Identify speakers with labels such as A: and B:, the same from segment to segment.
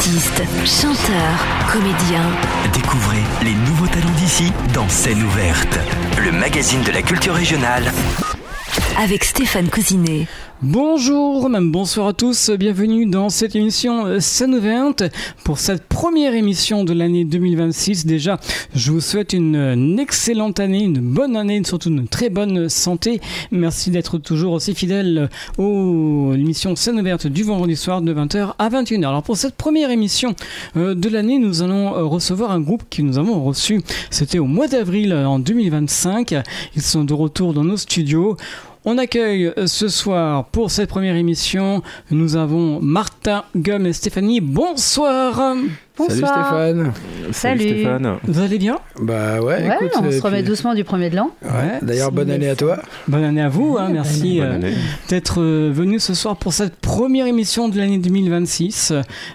A: Artistes, chanteurs, comédiens.
B: Découvrez les nouveaux talents d'ici dans Scène ouverte, le magazine de la culture régionale.
A: Avec Stéphane Cousinet.
C: Bonjour, même bonsoir à tous, bienvenue dans cette émission Scène ouverte. Pour cette première émission de l'année 2026, déjà, je vous souhaite une excellente année, une bonne année, surtout une très bonne santé. Merci d'être toujours aussi fidèle à l'émission Scène ouverte du vendredi soir de 20h à 21h. Alors pour cette première émission de l'année, nous allons recevoir un groupe que nous avons reçu, c'était au mois d'avril en 2025. Ils sont de retour dans nos studios. On accueille ce soir pour cette première émission, nous avons Martin, Gum et Stéphanie. Bonsoir.
D: Bonsoir.
E: Salut Stéphane.
C: Vous allez bien ?
D: Bah ouais, écoute,
E: on se remet doucement du premier de l'an.
D: Ouais. D'ailleurs, bonne année à toi.
C: Bonne année à vous, merci d'être venu ce soir pour cette première émission de l'année 2026.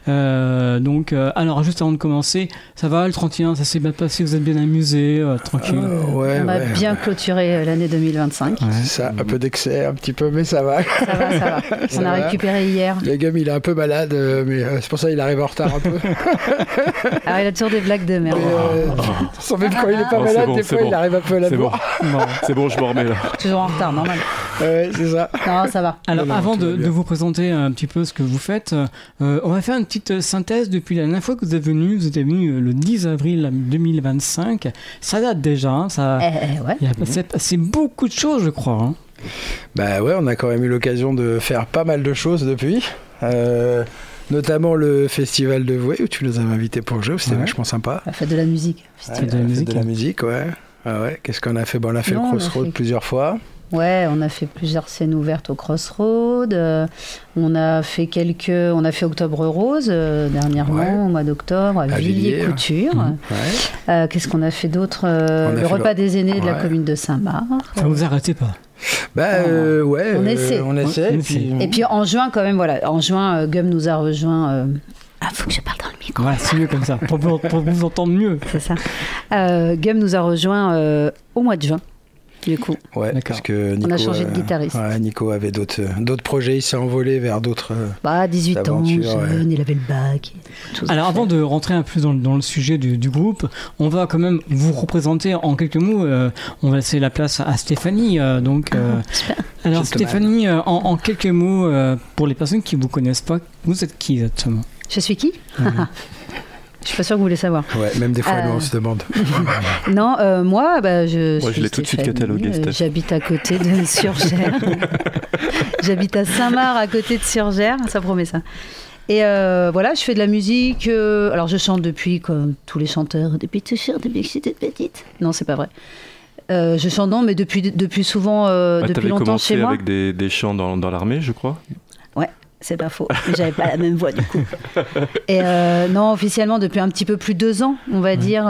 C: Alors juste avant de commencer, ça va le 31, ça s'est bien passé, vous êtes bien amusés, tranquille.
E: On a bien clôturé l'année 2025.
D: Ouais. C'est ça, un peu d'excès, un petit peu, mais ça va.
E: Ça va. On a récupéré hier.
D: Le gars, il est un peu malade, mais c'est pour ça qu'il arrive en retard un peu.
E: Alors il a toujours des blagues de merde.
D: Sans même quand il est pas malade, des fois il arrive un peu à la bourre.
E: C'est bon, je me remets là. Toujours en retard, normal.
D: Ouais, c'est ça.
E: Non, ça va.
C: Alors avant de vous présenter un petit peu ce que vous faites, on va faire une petite synthèse depuis la dernière fois que vous êtes venu le 10 avril 2025. Ça date déjà, hein, il a passé beaucoup de choses, je crois. Hein.
D: Bah ouais, on a quand même eu l'occasion de faire pas mal de choses depuis. Notamment le festival de Voué où tu nous avais invités pour jouer, c'était vachement sympa.
E: La fête de la musique.
D: De la musique, ouais. Ah ouais. Qu'est-ce qu'on a fait ? On a fait le Crossroad plusieurs fois.
E: Ouais, on a fait plusieurs scènes ouvertes au Crossroad. On a fait Octobre Rose dernièrement, au mois d'octobre, à Villiers-Couture. Qu'est-ce qu'on a fait d'autre ? Le repas des aînés de la commune de Saint-Marc.
C: Ça vous arrêtez pas ?
D: On essaie.
E: Et puis en juin, quand même, Gum nous a rejoint. Faut que je parle dans le micro.
C: Ouais, c'est mieux comme ça, pour vous entendre mieux.
E: C'est ça. Gum nous a rejoint au mois de juin. Du coup,
D: parce que Nico,
E: on a changé de guitariste.
D: Nico avait d'autres projets, il s'est envolé vers d'autres
E: 18 ans, jeune, il avait le bac.
C: Alors avant de rentrer un peu dans le sujet du groupe, on va quand même vous représenter en quelques mots. On va laisser la place à Stéphanie. Alors Stéphanie, en quelques mots, pour les personnes qui ne vous connaissent pas, vous êtes qui exactement ?
E: Je suis qui ? Je suis pas sûre que vous voulez savoir.
D: Ouais, même des fois, nous, on se demande.
E: Non, moi, je suis l'ai tout de suite catalogué. J'habite à côté de Surgères. J'habite à Saint-Marc, à côté de Surgères. Ça promet ça. Et je fais de la musique. Alors, je chante depuis, comme tous les chanteurs, depuis que j'étais petite. Non, c'est pas vrai. Je chante, mais depuis souvent, depuis longtemps chez moi.
F: T'avais commencé avec des chants dans l'armée, je crois.
E: C'est pas faux, mais j'avais pas la même voix du coup. Et non, officiellement depuis un petit peu plus de 2 ans, on va dire,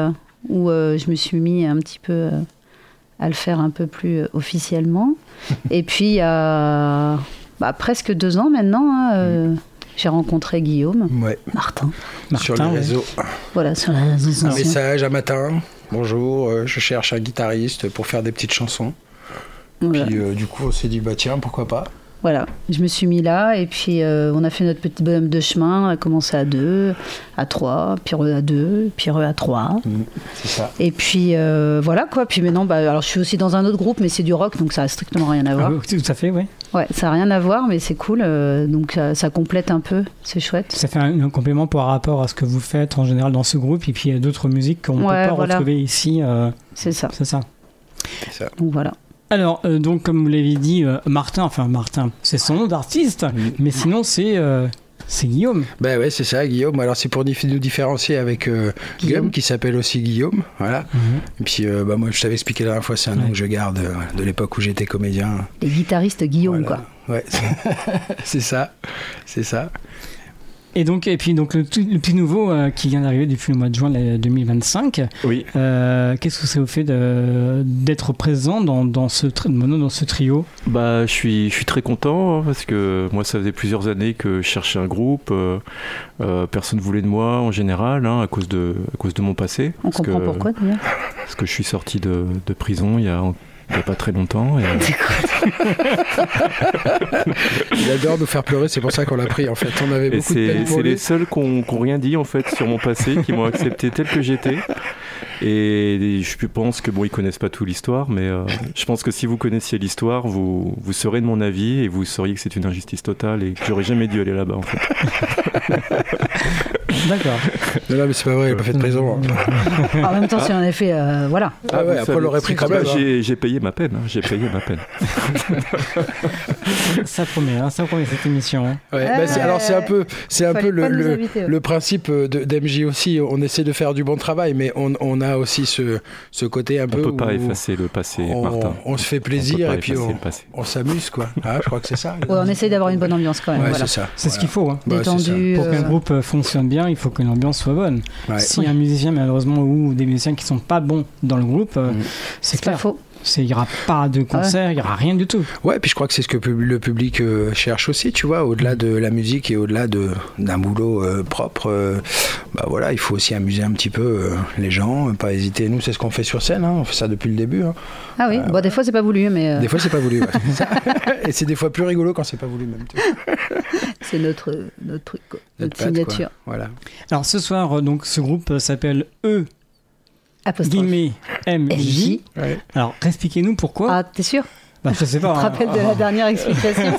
E: où je me suis mis un petit peu à le faire un peu plus officiellement. Et puis il y a presque 2 ans maintenant, j'ai rencontré Guillaume, Martin.
D: Sur les réseaux.
E: Voilà, sur les réseaux sociaux.
D: Un message à matin. Bonjour, je cherche un guitariste pour faire des petites chansons. Voilà. Puis du coup, on s'est dit tiens, pourquoi pas.
E: Voilà, je me suis mis là et puis on a fait notre petit bonhomme de chemin. On a commencé à 2, à 3, puis à 2, puis à 3.
D: C'est ça.
E: Et puis voilà quoi. Puis maintenant, alors je suis aussi dans un autre groupe, mais c'est du rock, donc ça n'a strictement rien à voir.
C: Tout à fait, oui.
E: Ouais, ça n'a rien à voir, mais c'est cool. Donc ça complète un peu, c'est chouette.
C: Ça fait un complément par rapport à ce que vous faites en général dans ce groupe, et puis il y a d'autres musiques qu'on ne peut pas retrouver ici.
E: C'est ça.
C: C'est ça.
E: Donc voilà.
C: Alors, donc, comme vous l'avez dit, Martin, c'est son nom d'artiste, mais sinon, c'est Guillaume.
D: Ben ouais, c'est ça, Guillaume. Alors, c'est pour nous différencier avec Gum, qui s'appelle aussi Guillaume. Voilà. Et puis, moi, je t'avais expliqué la dernière fois, c'est un nom que je garde de l'époque où j'étais comédien.
E: Les guitaristes Guillaume, quoi.
D: Ouais, c'est ça. C'est ça.
C: Et puis le petit nouveau qui vient d'arriver depuis le mois de juin 2025.
F: Oui.
C: Qu'est-ce que ça vous fait d'être présent dans ce trio ?
F: Je suis très content parce que moi ça faisait plusieurs années que je cherchais un groupe. Personne ne voulait de moi en général à cause de mon passé.
E: On comprend pourquoi d'ailleurs.
F: Parce que je suis sorti de prison il y a il n'y a pas très longtemps. Et...
D: Il adore nous faire pleurer, c'est pour ça qu'on l'a pris en fait. On avait beaucoup de peine pour
F: c'est
D: lui.
F: les seuls qui n'ont rien dit en fait sur mon passé, qui m'ont accepté tel que j'étais. Et je pense que ils connaissent pas tout l'histoire, mais je pense que si vous connaissiez l'histoire, vous serez de mon avis et vous sauriez que c'est une injustice totale et que j'aurais jamais dû aller là-bas en fait.
C: D'accord.
D: Non, mais c'est pas vrai, il n'a pas fait de prison.
E: En même temps, si on avait fait, voilà.
D: Ah ouais, après on l'aurait pris quand même.
F: J'ai payé ma peine. J'ai payé ma peine.
C: Ça promet cette émission. Hein.
D: Ouais, alors c'est un peu le principe d'MJ aussi. On essaie de faire du bon travail, mais on a aussi ce côté un peu.
F: On peut pas effacer le passé, Martin.
D: On se fait plaisir et puis on s'amuse, quoi. Ah, je crois que c'est ça.
E: Ouais, on essaie d'avoir une bonne ambiance quand même.
D: Ouais,
E: voilà.
D: c'est ça.
C: C'est ce qu'il faut. Hein.
E: Détendu.
C: Pour qu'un groupe fonctionne bien, il faut que l'ambiance soit bonne. Ouais. Si un musicien, malheureusement, ou des musiciens qui sont pas bons dans le groupe, c'est clair.
E: Pas faux.
C: Il n'y aura pas de concert, il n'y aura rien du tout.
D: Ouais, puis je crois que c'est ce que le public cherche aussi, tu vois, au-delà de la musique et au-delà d'un boulot propre, voilà, il faut aussi amuser un petit peu les gens, pas hésiter. Nous, c'est ce qu'on fait sur scène, on fait ça depuis le début.
E: Ah oui, des fois c'est pas voulu, mais...
D: Des fois c'est pas voulu, ouais. Et c'est des fois plus rigolo quand c'est pas voulu même.
E: C'est notre truc, notre signature.
D: Voilà.
C: Alors ce soir, donc, ce groupe s'appelle MJ.
D: Ouais.
C: Alors, expliquez-nous pourquoi.
E: Ah, t'es sûr?
C: Je sais pas.
E: Tu te rappelles de la dernière explication?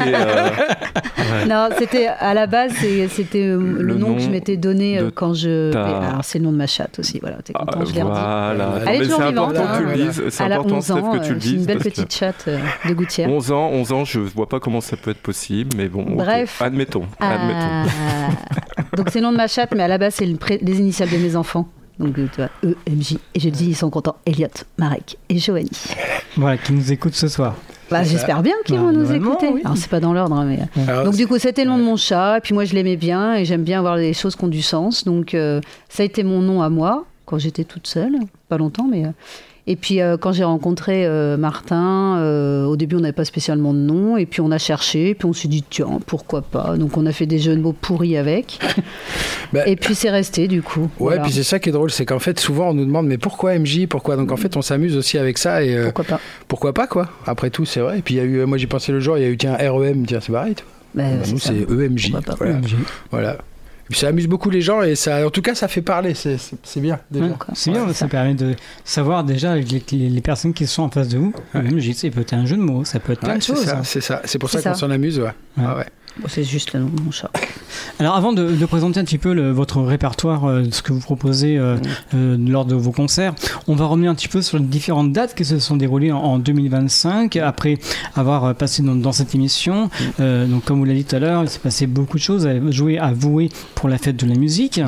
E: Non, c'était à la base, c'était le nom que je m'étais donné quand je. Alors, c'est le nom de ma chatte aussi, voilà. T'es content, je l'ai redit.
F: Voilà.
E: Elle est toujours vivante.
F: C'est
E: elle a
F: important,
E: 11 ans.
F: que tu le dises.
E: C'est une belle petite chatte de gouttière.
F: 11 ans, je vois pas comment ça peut être possible, mais bon.
E: Bref.
F: Okay. Admettons.
E: Donc, c'est le nom de ma chatte, mais à la base, c'est les initiales de mes enfants. Donc, tu vois, EMJ. Et je dis, ils sont contents. Elliot, Marek et Joanie.
C: Voilà, qui nous écoutent ce soir.
E: J'espère bien qu'ils vont nous écouter.
C: Oui.
E: Alors, c'est pas dans l'ordre, mais... Donc, du coup, c'était le nom de mon chat. Et puis, moi, je l'aimais bien. Et j'aime bien avoir des choses qui ont du sens. Donc, ça a été mon nom à moi, quand j'étais toute seule. Pas longtemps, mais... Et puis, quand j'ai rencontré Martin, au début, on n'avait pas spécialement de nom. Et puis, on a cherché. Et puis, on s'est dit, tiens, pourquoi pas. Donc, on a fait des jeux de mots pourris avec. Et puis, c'est resté, du coup.
D: Ouais,
E: voilà.
D: Puis c'est ça qui est drôle. C'est qu'en fait, souvent, on nous demande, mais pourquoi MJ? Pourquoi? Donc, en fait, on s'amuse aussi avec ça. Et,
E: pourquoi pas?
D: Pourquoi pas, quoi. Après tout, c'est vrai. Et puis, il y a eu, moi, j'y pensais le jour, il y a eu, tiens, REM, tiens, c'est pareil. Nous, c'est EMJ. Voilà. Et puis ça amuse beaucoup les gens et ça, en tout cas, ça fait parler. C'est bien. Déjà.
C: C'est bien, ça permet de savoir déjà les personnes qui sont en face de vous. Ça peut être un jeu de mots, ça peut être plein de choses.
D: C'est ça. C'est pour ça qu'on s'en amuse. Ouais.
E: Bon, c'est juste le nom de mon chat.
C: Alors avant de présenter un petit peu votre répertoire, ce que vous proposez lors de vos concerts, on va revenir un petit peu sur les différentes dates qui se sont déroulées en 2025 après avoir passé dans cette émission. Donc comme vous l'avez dit tout à l'heure, il s'est passé beaucoup de choses. Vous avez joué à Voué pour la fête de la musique.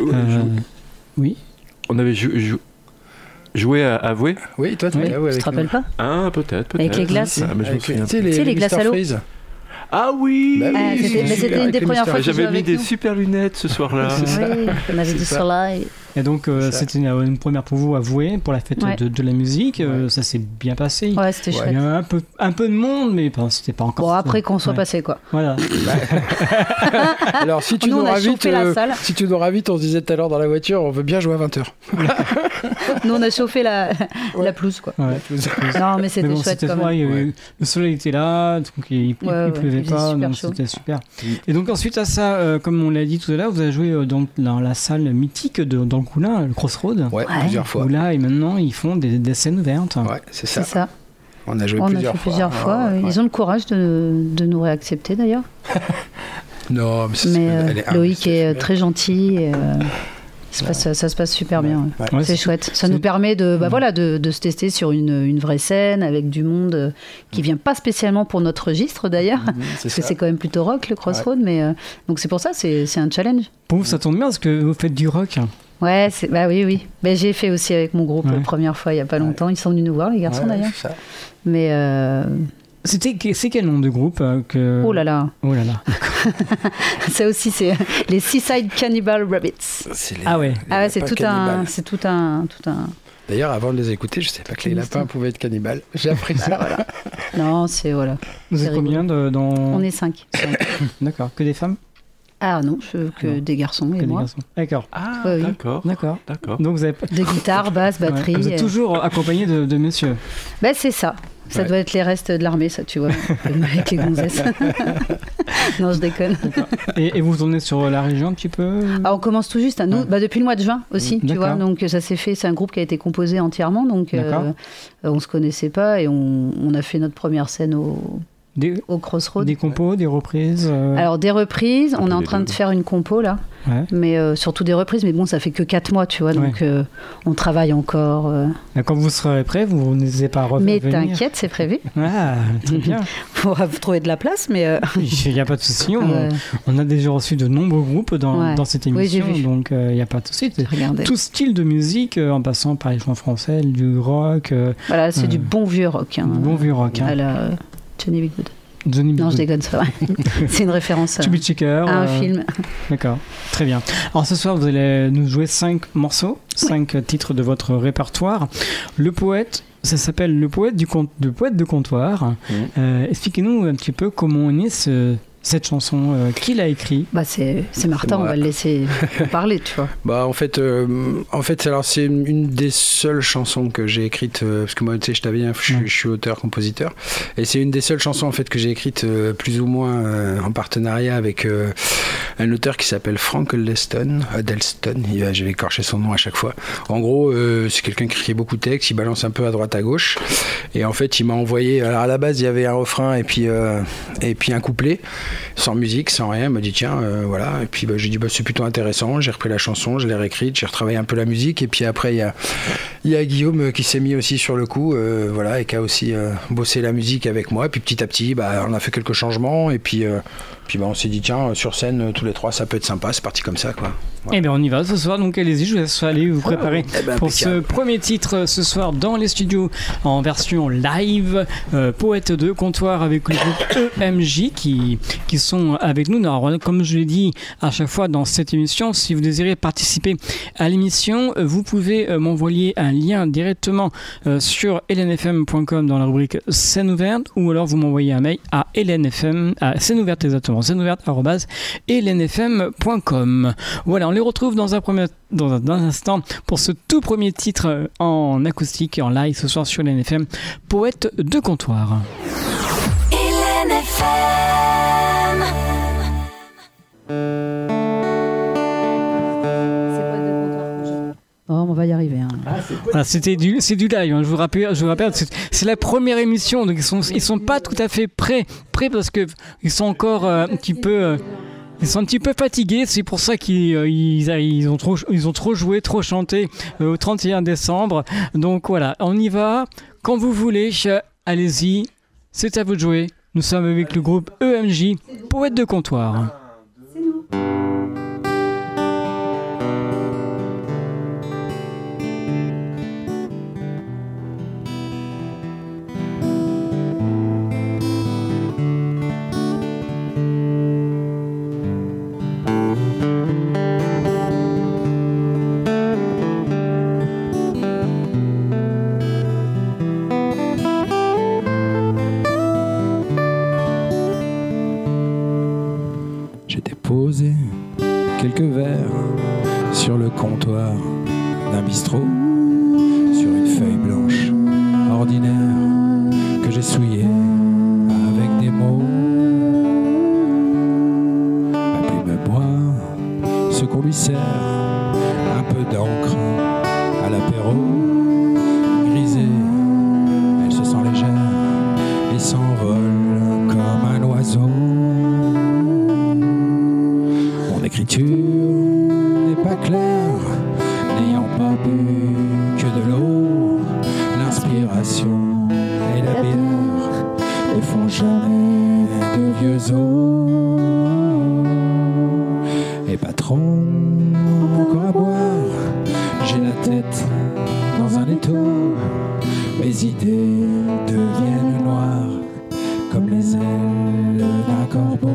C: Oui.
F: On avait joué à Avoué.
D: Oui, toi tu
E: te rappelles pas?
F: Ah, peut-être.
E: Avec les glaces.
F: Mais je me souviens.
D: Tu sais, les glaces à l'eau.
F: Ah oui,
E: c'était une des premières fois que
F: j'avais mis des super lunettes ce soir-là.
E: Oui, on avait du soleil.
C: Et donc c'était une première pour vous Avoué pour la fête de la musique. Ça s'est bien passé.
E: Ouais, c'était chouette.
C: Il y a un peu de monde, mais c'était pas encore.
E: Bon, après qu'on soit passé, quoi.
C: Voilà.
D: Alors si tu nous ravites, on se disait tout à l'heure dans la voiture, on veut bien jouer à 20h.
E: Nous on a chauffé la pelouse, quoi.
C: Ouais.
E: Non, mais c'était chouette quand même.
C: Le soleil était là, donc il pleuvait pas, donc c'était super. Et donc ensuite à ça, comme on l'a dit tout à l'heure, vous avez joué dans la salle mythique dans le Coulin, le Crossroad.
D: Ouais, plusieurs fois.
C: Où là, et maintenant, ils font des scènes ouvertes.
D: Ouais, c'est ça. On a joué
E: plusieurs fois. Ils ont le courage de nous réaccepter d'ailleurs.
D: Non,
E: mais Loïc est très gentil. Et, ça se passe super bien. Ouais. C'est chouette. Ça nous permet de se tester sur une vraie scène avec du monde qui vient pas spécialement pour notre registre d'ailleurs, parce que c'est quand même plutôt rock le Crossroad, mais donc c'est pour ça c'est un challenge.
C: Pour vous, ça tombe bien parce que vous faites du rock.
E: Ouais, oui. Ben, j'ai fait aussi avec mon groupe la première fois il y a pas longtemps. Ils sont venus nous voir, les garçons d'ailleurs. Mais
C: c'est quel nom de groupe
E: Oh là là. Ça aussi, c'est les Seaside Cannibal Rabbits.
D: C'est
E: tout un.
D: D'ailleurs, avant de les écouter, je ne savais pas que les lapins pouvaient être cannibales. J'ai appris ça.
E: Voilà. Non, c'est voilà.
C: Vous êtes combien
E: On est 5.
C: D'accord. Que des femmes?
E: Ah non, que des garçons et moi.
C: D'accord.
F: Ah,
E: oui.
F: D'accord.
C: Donc vous avez...
E: De guitare, basse, batterie.
C: Vous êtes toujours accompagné de messieurs.
E: Ben, c'est ça. Ça doit être les restes de l'armée, ça, tu vois, avec les gonzesses. Non, je déconne.
C: Et vous tournez sur la région un petit peu?
E: On commence tout juste, nous, depuis le mois de juin aussi, tu vois. Donc ça s'est fait, c'est un groupe qui a été composé entièrement, donc on se connaissait pas et on a fait notre première scène au Crossroads.
C: Des compos, des reprises
E: Alors des reprises, on est en train de faire une compo là, mais surtout des reprises, mais bon ça fait que 4 mois tu vois, donc on travaille encore.
C: Quand vous serez prêt, vous n'hésitez pas à revenir.
E: Mais t'inquiète, c'est prévu.
C: Ah, très bien.
E: Pour vous trouver de la place, mais...
C: Il n'y a pas de souci, on a déjà reçu de nombreux groupes dans cette émission, donc il n'y a pas de souci. Tout style de musique, en passant par les chansons françaises, du rock...
E: Voilà, c'est du bon vieux rock.
C: Bon vieux rock.
E: À la Johnny B. Goode. Non, je déconne, c'est vrai. C'est une référence à un film.
C: D'accord, très bien. Alors ce soir, vous allez nous jouer 5 morceaux, 5 titres de votre répertoire. Le poète, ça s'appelle Le poète de comptoir. Expliquez-nous un petit peu comment est né cette chanson, qui l'a écrit?
E: C'est Martin, on va le laisser parler, tu vois.
D: En fait, alors c'est une des seules chansons que j'ai écrites, parce que moi, tu sais, je t'avais dit, je suis auteur-compositeur, et c'est une des seules chansons en fait que j'ai écrites plus ou moins en partenariat avec un auteur qui s'appelle Frank Edelstone. Je vais écorcher son nom à chaque fois. En gros, c'est quelqu'un qui écrit beaucoup de textes, il balance un peu à droite à gauche, et en fait, il m'a envoyé. Alors à la base, il y avait un refrain et puis un couplet. Sans musique, sans rien, il m'a dit tiens, voilà. Et puis j'ai dit c'est plutôt intéressant. J'ai repris la chanson, je l'ai réécrite, j'ai retravaillé un peu la musique. Et puis après, il y a Guillaume qui s'est mis aussi sur le coup, voilà, et qui a aussi bossé la musique avec moi. Et puis petit à petit, on a fait quelques changements. Et puis on s'est dit tiens, sur scène, tous les trois, ça peut être sympa. C'est parti comme ça, quoi. Voilà.
C: Eh bien, on y va ce soir. Donc allez-y, je vous laisse aller vous préparer pour ce premier titre ce soir dans les studios en version live. Poète de comptoir avec le groupe EMJ qui sont avec nous. Alors, comme je l'ai dit à chaque fois dans cette émission, si vous désirez participer à l'émission, vous pouvez m'envoyer un lien directement sur lnfm.com dans la rubrique scène ouverte, ou alors vous m'envoyez un mail à lnfm, à scène ouverte exactement, sceneouverte@lnfm.com. Voilà, on les retrouve dans un instant pour ce tout premier titre en acoustique et en live ce soir sur LNFM, Poète de comptoir.
E: On va y arriver.
C: Voilà, c'est du live. Je vous rappelle, c'est la première émission, donc ils sont pas tout à fait prêts parce que ils sont encore un petit peu. Ils sont un petit peu fatigués, c'est pour ça qu'ils ont trop joué, trop chanté au 31 décembre. Donc voilà, on y va. Quand vous voulez, allez-y, c'est à vous de jouer. Nous sommes avec le groupe EMJ, Poète de comptoir.
E: C'est nous.
D: Quelques verres sur le comptoir d'un bistrot, sur une feuille blanche ordinaire que j'ai souillée avec des mots. Ma plume boit ce qu'on lui sert, un peu d'encre à l'apéro. Grisée, elle se sent légère et s'envole comme un oiseau. L'écriture n'est pas claire, n'ayant pas bu que de l'eau. L'inspiration et la bière ne font jamais de vieux os. Et patron, encore à boire, j'ai la tête dans un étau. Mes idées deviennent noires comme les ailes d'un corbeau.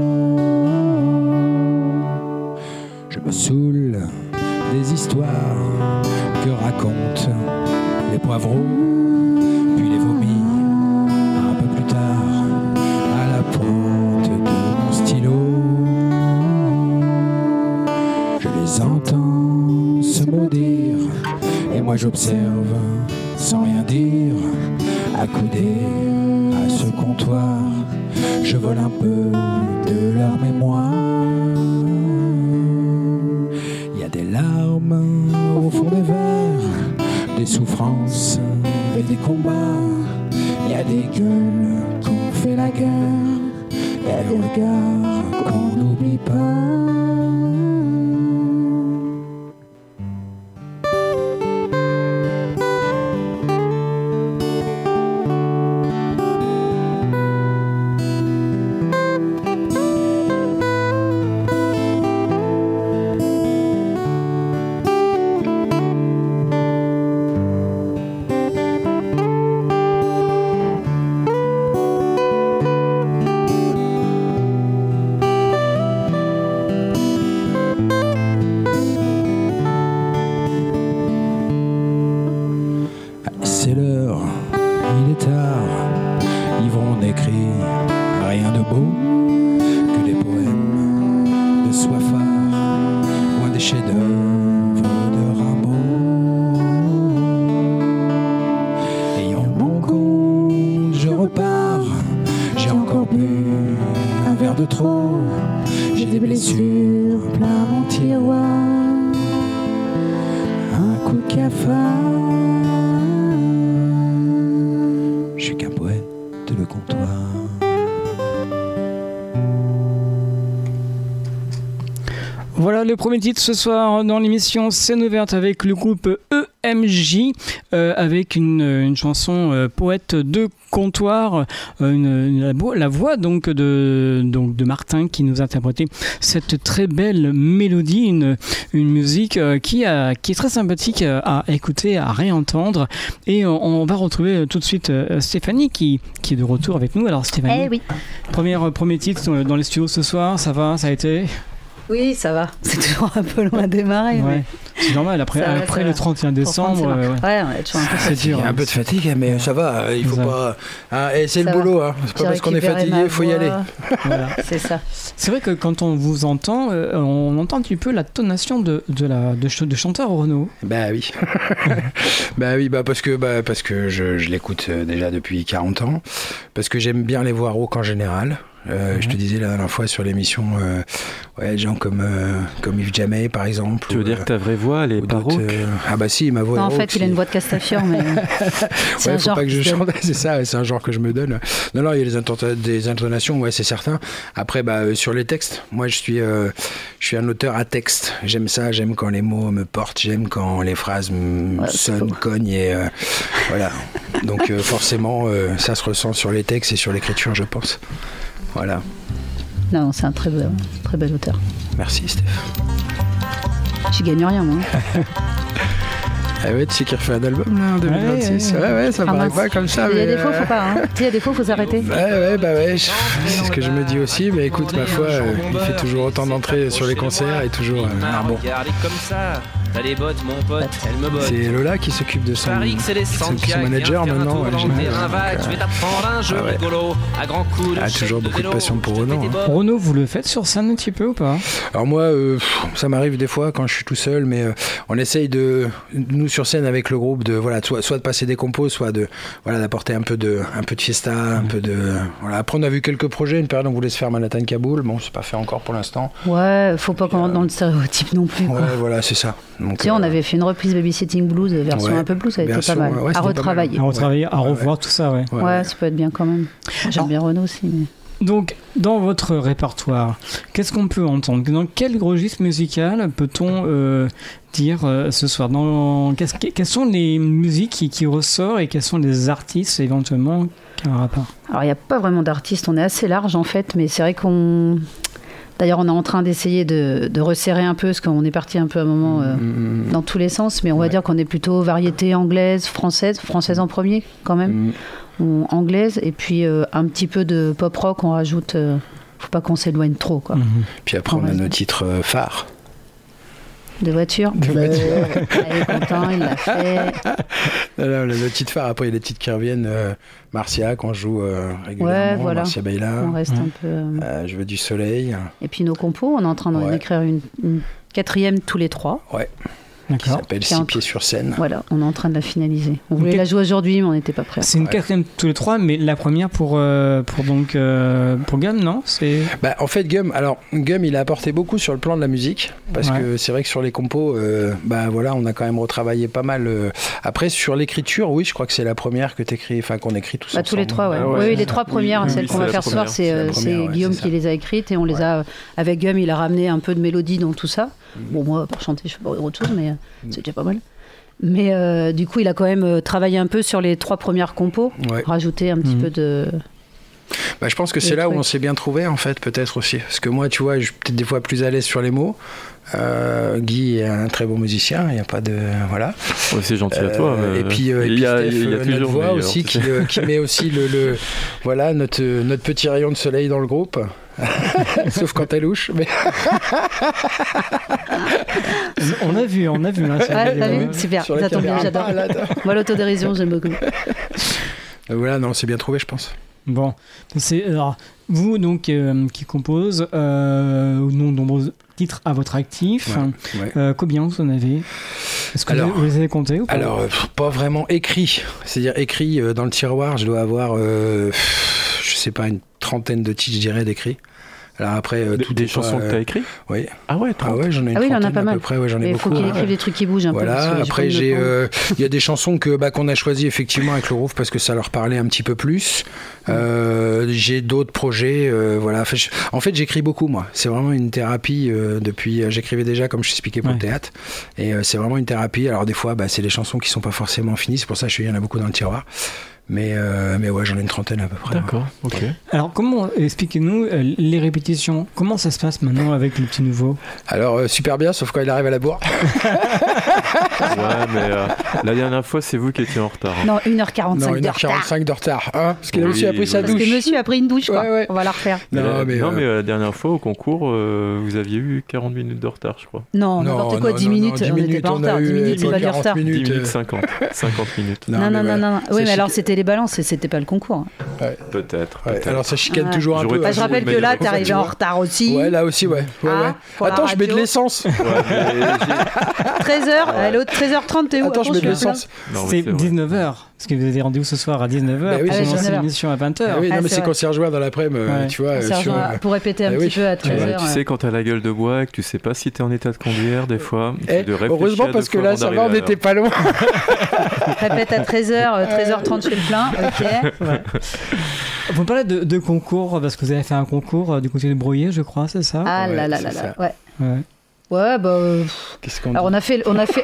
D: Je me saoule des histoires que racontent les poivreaux, puis les vomis un peu plus tard à la pointe de mon stylo.
G: les entends se maudire, et moi j'observe sans rien dire, accoudé à ce comptoir, je vole un peu de leur mémoire. Il y a des larmes au fond des verres, des souffrances et des combats. Il y a des gueules qu'on fait la guerre, il y a des regards qu'on n'oublie pas.
C: Voilà le premier titre ce soir dans l'émission Scène ouverte avec le groupe EMJ, avec une chanson poète de comptoir, la voix donc de Martin qui nous a interprété cette très belle mélodie, une musique qui est très sympathique à écouter, à réentendre. Et on va retrouver tout de suite Stéphanie qui est de retour avec nous. Alors Stéphanie,
E: oui.
C: Premier titre dans les studios ce soir, ça va, ça a été?
E: Oui, ça va. C'est toujours un peu loin à démarrer.
C: Ouais. C'est normal, après le 31 décembre.
E: Ouais, on est toujours un peu fatigué.
D: Il y a un peu de fatigue, mais ça va. Il faut pas. Et c'est le boulot. C'est pas parce qu'on est fatigué, il faut y aller.
E: Voilà, c'est ça.
C: C'est vrai que quand on vous entend, on entend un petit peu la tonation de chanteur Renaud.
D: Bah oui. Parce que je l'écoute déjà depuis 40 ans. Parce que j'aime bien les voix rauques en général. Je te disais la dernière fois sur l'émission, des gens comme Yves Jamais par exemple.
F: Tu veux dire que ta vraie voix elle est pas rauque?
D: Ah bah si, ma voix est
E: en
D: rauque.
E: fait, il a une voix de Castafiore, mais c'est un
D: faut
E: genre
D: pas que je chante, c'est ça, c'est un genre que je me donne. Non, il y a des intonations, ouais, c'est certain. Après, sur les textes, moi je suis un auteur à texte. J'aime ça, j'aime quand les mots me portent, j'aime quand les phrases sonnent, cognent et voilà. Donc forcément, ça se ressent sur les textes et sur l'écriture, je pense. Voilà.
E: Non, c'est un très bel auteur.
D: Merci, Steph.
E: J'y gagne rien, moi.
D: Ah ouais, tu sais qu'il refait un album là en 2026. Ouais, ça paraît pas comme ça.
E: Il y a des fois, faut pas. Il y a des fois, faut s'arrêter.
D: Ouais. C'est ce que je me dis aussi. Mais écoute, ma foi, il fait toujours autant d'entrées sur les concerts et toujours un bon.
H: T'as les bottes, mon pote, elle me botte.
D: C'est Lola qui s'occupe de son manager maintenant. Toujours beaucoup de passion pour Renaud.
C: Renaud, vous le faites sur scène un petit peu ou pas?
D: Alors moi, ça m'arrive des fois quand je suis tout seul, mais on essaye nous sur scène avec le groupe soit de passer des compos, soit d'apporter un peu de fiesta, un peu de Après on a vu quelques projets, une période on voulait se faire Manhattan Kaboul, bon c'est pas fait encore pour l'instant.
E: Ouais, faut pas qu'on rentre dans le stéréotype non plus.
D: Ouais, voilà, c'est ça.
E: Donc, on avait fait une reprise Babysitting Blues version un peu plus, ça a été pas mal. À retravailler.
C: À revoir tout ça, ouais.
E: Ouais, ça peut être bien quand même. J'aime bien Renaud aussi. Mais...
C: Donc, dans votre répertoire, qu'est-ce qu'on peut entendre? Dans quel registre musical peut-on dire ce soir? Quelles sont les musiques qui ressortent et quels sont les artistes éventuellement qui ont un rapport?
E: Alors, il n'y a pas vraiment d'artistes, on est assez large en fait, mais c'est vrai qu'on... D'ailleurs, on est en train d'essayer de resserrer un peu, parce qu'on est parti un peu à un moment dans tous les sens, mais on va dire qu'on est plutôt variété anglaise, française en premier quand même, ou anglaise, et puis un petit peu de pop rock, on rajoute, faut pas qu'on s'éloigne trop, quoi.
D: Puis après, on a nos titres phares.
E: De voiture. Il est content, il l'a fait.
D: Le titre phare, après il y a des titres qui reviennent. Marcia, qu'on joue régulièrement, Marcia Baila.
E: On reste un peu...
D: Je veux du soleil.
E: Et puis nos compos, on est en train d'écrire une 4e tous les 3.
D: Ouais.
C: D'accord.
D: Qui s'appelle 6 pieds sur scène.
E: Voilà, on est en train de la finaliser. On voulait la jouer aujourd'hui, mais on n'était pas prêts.
C: C'est une 4e tous les 3, mais la première pour Gum, non ?
D: En fait, Gum, il a apporté beaucoup sur le plan de la musique, parce que c'est vrai que sur les compos, on a quand même retravaillé pas mal. Après, sur l'écriture, oui, je crois que c'est la première que qu'on écrit tous ensemble.
E: Tous les 3, ouais. Oui, les 3 premières, celles qu'on va faire ce soir, c'est Guillaume qui les a écrites, et on les a, avec Gum, il a ramené un peu de mélodie dans tout ça. Bon, moi, pour chanter, je fais pas autre chose, mais c'est déjà pas mal. Mais du coup, il a quand même travaillé un peu sur les 3 premières compos, rajouté un petit peu de...
D: je pense que c'est là où on s'est bien trouvé, en fait, peut-être aussi. Parce que moi, tu vois, je suis peut-être des fois plus à l'aise sur les mots. Guy est un très bon musicien, il n'y a pas de... Voilà.
F: Ouais, c'est gentil à toi.
D: Et puis Steph, notre voix aussi, qui met aussi notre petit rayon de soleil dans le groupe. Sauf quand elle louche. Mais...
C: on a vu. Hein,
E: t'as vu, super. Ça tombe bien, j'adore. Moi, l'autodérision, j'aime beaucoup.
D: Voilà, non, c'est bien trouvé, je pense.
C: Bon, alors, vous donc qui compose nombreux titres à votre actif. Combien vous en avez ? Est-ce que vous les avez comptés ou pas ?
D: Alors, pas vraiment écrit. C'est-à-dire écrit dans le tiroir, je dois avoir, je sais pas, une 30aine de titres, je dirais, d'écrits. Alors après,
F: des chansons que tu as écrites ?
D: Oui.
F: Ah ouais, 30.
D: Ah ouais, j'en ai une
E: il en a pas mal.
D: À peu près, j'en ai beaucoup.
E: Il faut qu'il écrive des trucs qui bougent un peu.
D: Voilà, après il y a des chansons qu'on a choisies effectivement avec le Roof parce que ça leur parlait un petit peu plus. J'ai d'autres projets, voilà. En fait, j'écris beaucoup, moi. C'est vraiment une thérapie depuis... J'écrivais déjà, comme je t'expliquais, pour le théâtre. Et c'est vraiment une thérapie. Alors des fois, c'est des chansons qui sont pas forcément finies. C'est pour ça que il y en a beaucoup dans le tiroir. Mais ouais, j'en ai une 30aine à peu près.
F: D'accord, ok.
C: Alors, expliquez-nous les répétitions. Comment ça se passe maintenant avec le petit nouveau ?
D: Alors, super bien, sauf quand il arrive à la bourre.
F: Ouais, mais la dernière fois, c'est vous qui étiez en retard. Hein.
E: Non, 1h45
D: de retard. 1h45 de retard. Parce que monsieur a pris sa douche.
E: Parce que monsieur a pris une douche, quoi. Ouais. On va la refaire.
F: Non, mais la dernière fois, au concours, vous aviez eu 40 minutes de retard, je crois.
E: Non, n'importe quoi, 10 minutes. On n'était pas en retard. 10 minutes, c'est pas du retard.
F: 10 minutes 50 minutes.
E: Non. Oui, mais alors, c'était les balances et c'était pas le concours.
F: Ouais. Peut-être.
D: Alors ça chicane toujours un peu.
E: Je rappelle que là, t'es arrivé en retard aussi.
D: Ouais, là aussi, ouais. Attends, je mets de l'essence.
E: 13h, l'autre 13h30, t'es où ?
D: Attends, je mets de l'essence.
C: C'est 19h. Parce que vous avez rendez-vous ce soir à 19h.
D: Oui,
C: c'est une émission à 20h.
D: Oui, non, mais c'est qu'on s'est rejoint dans l'après-midi, tu vois.
E: Pour répéter un petit peu à 13h.
F: Tu sais, quand t'as la gueule de bois et que tu sais pas si t'es en état de conduire, des fois.
D: Heureusement, parce que là, ça va, on n'était pas loin.
E: Répète à 13h30, je fais le plein. Ok. Ouais.
C: Vous parlez de concours, parce que vous avez fait un concours du côté de Bruyères, je crois, c'est ça ?
E: Ah là là là là, ouais. Ouais,
D: qu'est-ce qu'on dit ?
E: Alors on a fait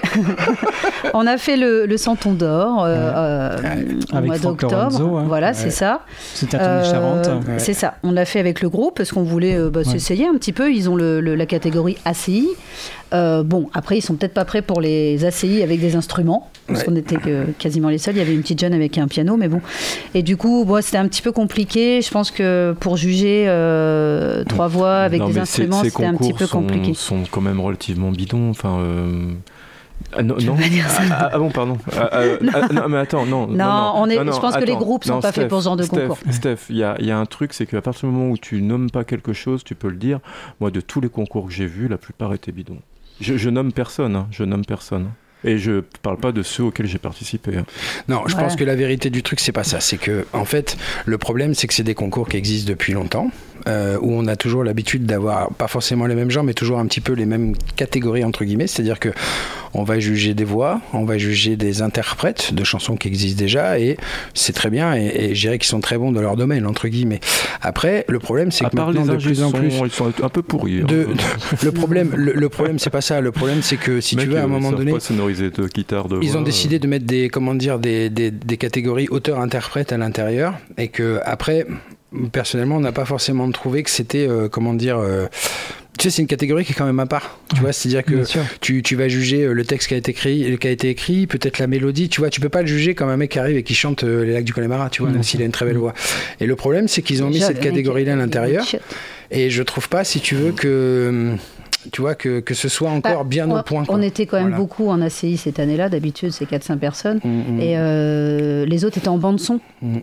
E: le Santon d'Or au mois d'octobre. Voilà, c'est ça.
C: C'était à Charente.
E: C'est ça. On l'a fait avec le groupe parce qu'on voulait s'essayer un petit peu. Ils ont la catégorie ACI. Après, ils sont peut-être pas prêts pour les ACI avec des instruments, parce qu'on était quasiment les seuls. Il y avait une petite jeune avec un piano, mais bon. Et du coup, c'était un petit peu compliqué. Je pense que pour juger 3 voix avec des instruments, c'était un petit peu compliqué.
F: Ces concours sont quand même relativement bidons. Enfin, non. Ah bon, pardon. Non, mais attends, non.
E: Je pense que les groupes sont pas faits pour ce genre de concours.
F: Steph, il y a un truc, c'est qu'à partir du moment où tu nommes pas quelque chose, tu peux le dire. Moi, de tous les concours que j'ai vus, la plupart étaient bidons. Je nomme personne, Et je parle pas de ceux auxquels j'ai participé.
D: Non, je pense que la vérité du truc, c'est pas ça. C'est que, en fait, le problème, c'est que c'est des concours qui existent depuis longtemps, où on a toujours l'habitude d'avoir, pas forcément les mêmes genres, mais toujours un petit peu les mêmes catégories, entre guillemets. C'est-à-dire que on va juger des voix, on va juger des interprètes de chansons qui existent déjà, et c'est très bien, et je dirais qu'ils sont très bons dans leur domaine, entre guillemets. Après, le problème, c'est que maintenant, de plus en plus...
F: Ils sont un peu pourris.
D: Le problème, c'est pas ça. Le problème, c'est que, si tu veux, à un moment donné...
F: de guitare, de
D: ils
F: voix,
D: ont décidé de mettre des catégories auteur-interprète à l'intérieur, et que après, personnellement, on n'a pas forcément trouvé que c'était tu sais, c'est une catégorie qui est quand même à part. Tu vois, c'est-à-dire que tu vas juger le texte qui a été écrit, peut-être la mélodie. Tu vois, tu peux pas le juger comme un mec qui arrive et qui chante Les Lacs du Connemara, tu vois, même s'il a une très belle voix. Et le problème, c'est qu'ils ont mis cette catégorie-là à l'intérieur. Et je trouve pas, si tu veux, que ce soit encore bien au point.
E: On était quand même beaucoup en ACI cette année-là. D'habitude, c'est 4-5 personnes. Et les autres étaient en bande-son.
C: Ouais.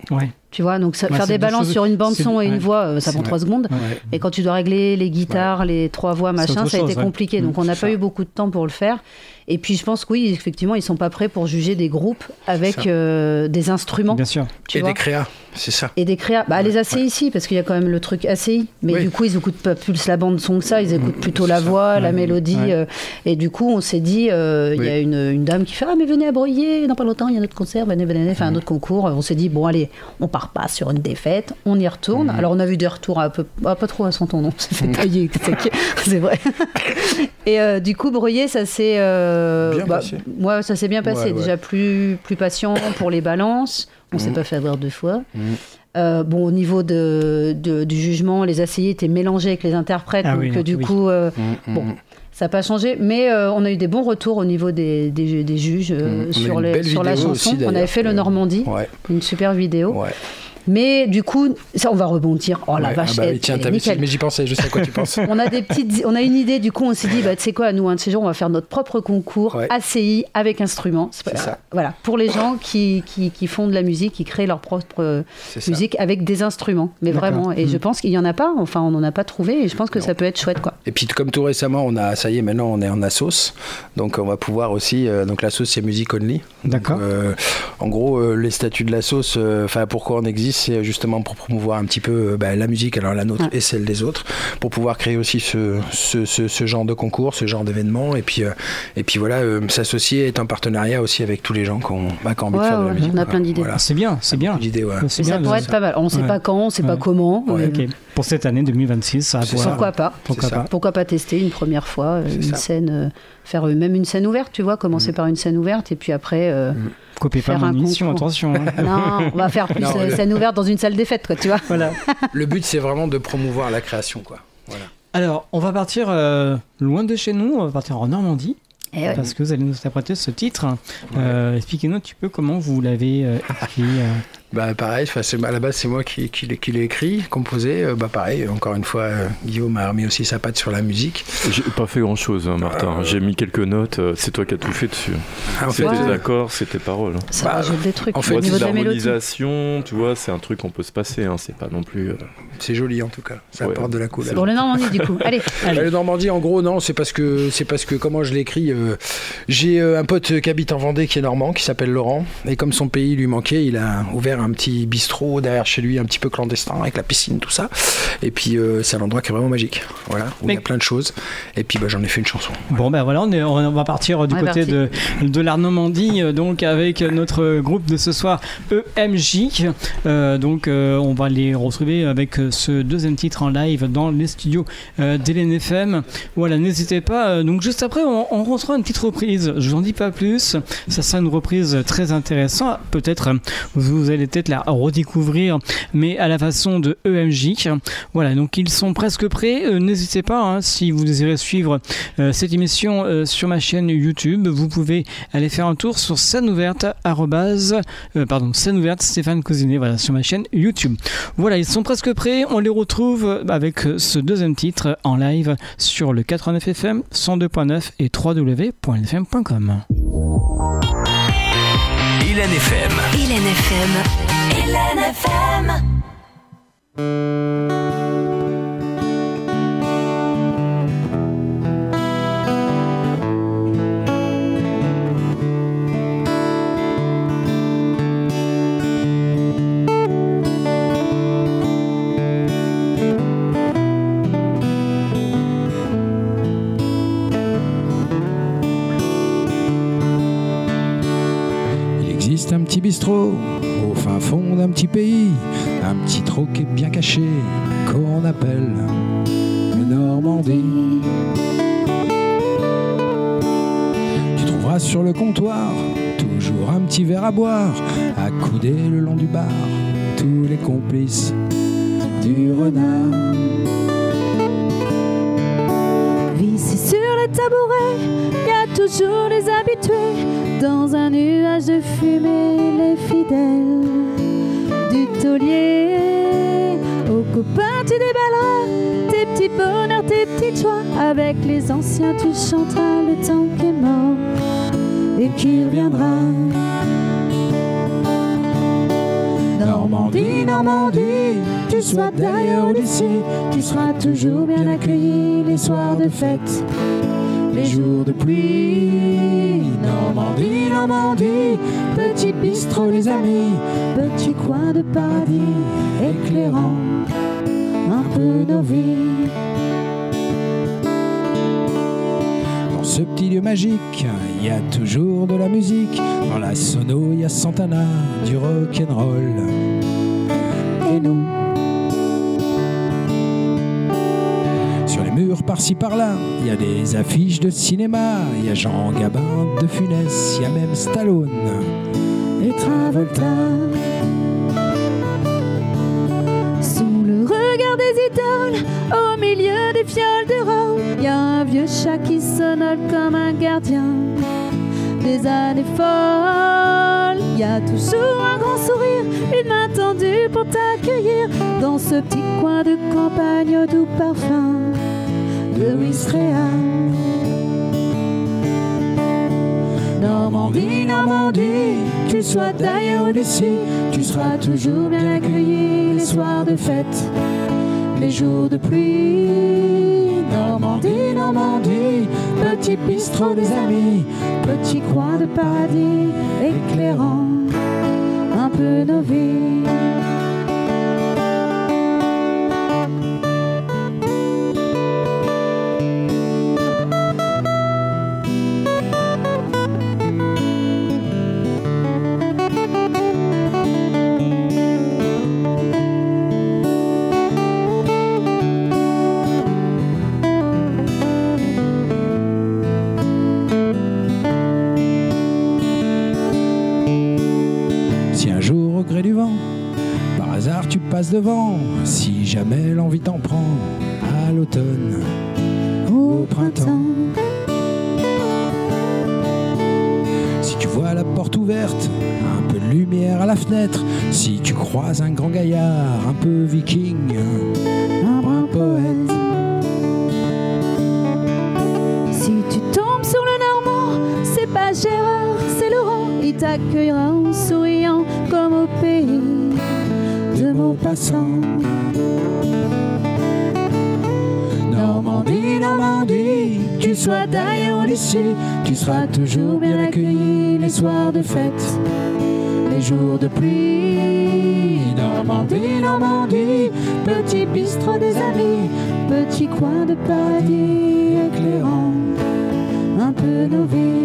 E: Tu vois, donc faire des balances sur une bande-son et une voix, ça prend 3 secondes. Ouais. Et quand tu dois régler les guitares, les 3 voix, machin, ça a été compliqué. Donc on n'a pas eu beaucoup de temps pour le faire. Et puis je pense que oui, effectivement, ils sont pas prêts pour juger des groupes avec des instruments.
C: Bien sûr.
D: Et des créas, c'est ça.
E: Et des créas. Les ACI ici, parce qu'il y a quand même le truc ACI. Mais du coup, ils écoutent pas plus la bande son que ça. Ils écoutent plutôt la voix, la mélodie. Et du coup, on s'est dit, il y a une dame qui fait mais venez à Breuillé, dans pas longtemps, il y a notre concert, venez, un autre concours. On s'est dit, bon, allez, on part pas sur une défaite, on y retourne. Alors, on a vu des retours pas trop à son ton, non. C'est fait tailler, c'est vrai. Et du coup, Breuillé, ça s'est. Moi, ça s'est bien passé. Déjà plus patient pour les balances. On ne s'est pas fait avoir 2 fois. Au niveau du jugement, les ACI étaient mélangés avec les interprètes. Coup, ça n'a pas changé. Mais on a eu des bons retours au niveau des juges sur la chanson. Aussi, on avait fait le Normandie, une super vidéo. Ouais. Mais du coup, ça, on va rebondir. Oh la vache,
D: tiens, t'as vu, mais j'y pensais, je sais à quoi tu penses.
E: On a une idée, du coup, on s'est dit, tu sais quoi, nous, un de ces jours, on va faire notre propre concours ACI avec instruments. C'est ça. Voilà, pour les gens qui font de la musique, qui créent leur propre musique avec des instruments. Mais vraiment, et je pense qu'il n'y en a pas, enfin, on n'en a pas trouvé, et je pense que ça peut être chouette, quoi.
D: Et puis, comme tout récemment, maintenant, on est en Assos, donc on va pouvoir aussi, donc l'Assos, c'est Music Only.
C: D'accord.
D: Donc, en gros, les statuts de l'Assos, pourquoi on existe, c'est justement pour promouvoir un petit peu la musique, alors la nôtre et celle des autres, pour pouvoir créer aussi ce genre de concours, ce genre d'événement, et puis voilà, s'associer, être en partenariat aussi avec tous les gens qui ont envie de faire de la musique.
E: On a plein d'idées.
D: Voilà.
C: C'est bien.
D: D'idées,
E: ça pourrait être pas mal. On ne sait pas quand, on ne sait pas comment.
C: Okay. Pour cette année 2026, ça va
E: pouvoir... Pourquoi pas tester une première fois une scène, faire même une scène ouverte, tu vois, commencer par une scène ouverte, et puis après...
C: Copiez pas mon émission, attention.
E: Non, on va faire plus scène ouverte dans une salle des fêtes, quoi, tu vois.
C: Voilà.
D: Le but, c'est vraiment de promouvoir la création, quoi. Voilà.
C: Alors, on va partir loin de chez nous, on va partir en Normandie. Parce que vous allez nous interpréter ce titre. Expliquez-nous un petit peu comment vous l'avez écrit.
D: Pareil, à la base c'est moi qui l'ai écrit, composé. Pareil, encore une fois, Guillaume a remis aussi sa patte sur la musique.
F: J'ai pas fait grand chose, Martin. J'ai mis quelques notes. C'est toi qui as tout fait dessus. C'est tes accords, c'est tes paroles.
E: Ça rajoute des trucs.
F: En fait, c'est l'harmonisation, tu vois, c'est un truc qu'on peut se passer. C'est pas non plus.
D: C'est joli en tout cas. Ça apporte de la couleur.
E: Pour le Normandie, du coup. Allez.
D: Le Normandie, en gros, non, c'est parce que comment je l'ai écrit. J'ai un pote qui habite en Vendée qui est normand, qui s'appelle Laurent, et comme son pays lui manquait, il a ouvert un petit bistrot derrière chez lui, un petit peu clandestin, avec la piscine, tout ça. Et puis c'est un endroit qui est vraiment magique, voilà, où il y a plein de choses. Et puis j'en ai fait une chanson.
C: Bon voilà, on va partir du côté de la Normandie, donc avec notre groupe de ce soir, EMJ. On va les retrouver avec ce deuxième titre en live dans les studios d'Hélène FM. Voilà, n'hésitez pas. Donc juste après, on retrouvera une petite reprise. Je vous en dis pas plus. Ça sera une reprise très intéressante. Peut-être vous allez peut-être la redécouvrir, mais à la façon de EMJ. Voilà, donc ils sont presque prêts. N'hésitez pas, si vous désirez suivre cette émission sur ma chaîne YouTube, vous pouvez aller faire un tour sur scène ouverte Stéphane Cousinet, voilà, sur ma chaîne YouTube. Voilà, ils sont presque prêts. On les retrouve avec ce deuxième titre en live sur le 89 FM, 102.9 et www.lfm.com.
B: Hélène FM.
A: Hélène FM. Hélène FM.
G: Un petit bistrot au fin fond d'un petit pays, un petit troquet bien caché qu'on appelle le Normandie. Tu trouveras sur le comptoir toujours un petit verre à boire, accoudé le long du bar, tous les complices du renard.
I: Vissés sur les tabourets, y a toujours les habitués. Dans un nuage de fumée, les fidèles du taulier. Aux copains, tu déballeras tes petits bonheurs, tes petites joies. Avec les anciens, tu chanteras le temps qui est mort et qui reviendra. Normandie,
G: Normandie, tu sois d'ailleurs ou d'ici, tu seras toujours bien accueilli les soirs de fête, les jours de pluie. Normandie, Normandie, petit bistrot les amis, petit coin de paradis éclairant un peu nos vies. Dans ce petit lieu magique, il y a toujours de la musique. Dans la sono, il y a Santana, du rock'n'roll. Et nous, sur les murs par-ci par-là, il y a des affiches de cinéma. Il y a Jean Gabin, De Funès, il y a même Stallone et Travolta. Sous le regard des idoles, au milieu des fioles de rôle, il y a un vieux chat qui sonne comme un gardien des années folles. Il y a toujours un grand sourire, une main tendue pour t'accueillir dans ce petit coin de campagne au doux parfum de Ouistreham. Normandie, Normandie, tu sois d'ailleurs ou d'ici, tu seras toujours bien accueilli les soirs de fête, les jours de pluie. Normandie, Normandie, petit bistrot des amis, petit coin de paradis éclairant un peu nos vies. Du vent, par hasard tu passes devant, si jamais l'envie t'en prend, à l'automne, au printemps. Si tu vois la porte ouverte, un peu de lumière à la fenêtre, si tu croises un grand gaillard, un peu viking, un brin poète. Si tu tombes sur le Normand, c'est pas Gérard, c'est Laurent, il t'accueillera en souriant comme au pays de Maupassant. Normandie, Normandie, tu sois d'ailleurs ou d'ici, tu seras toujours bien accueilli les soirs de fête, les jours de pluie. Normandie, Normandie, petit bistrot des amis, petit coin de paradis éclairant un peu nos vies.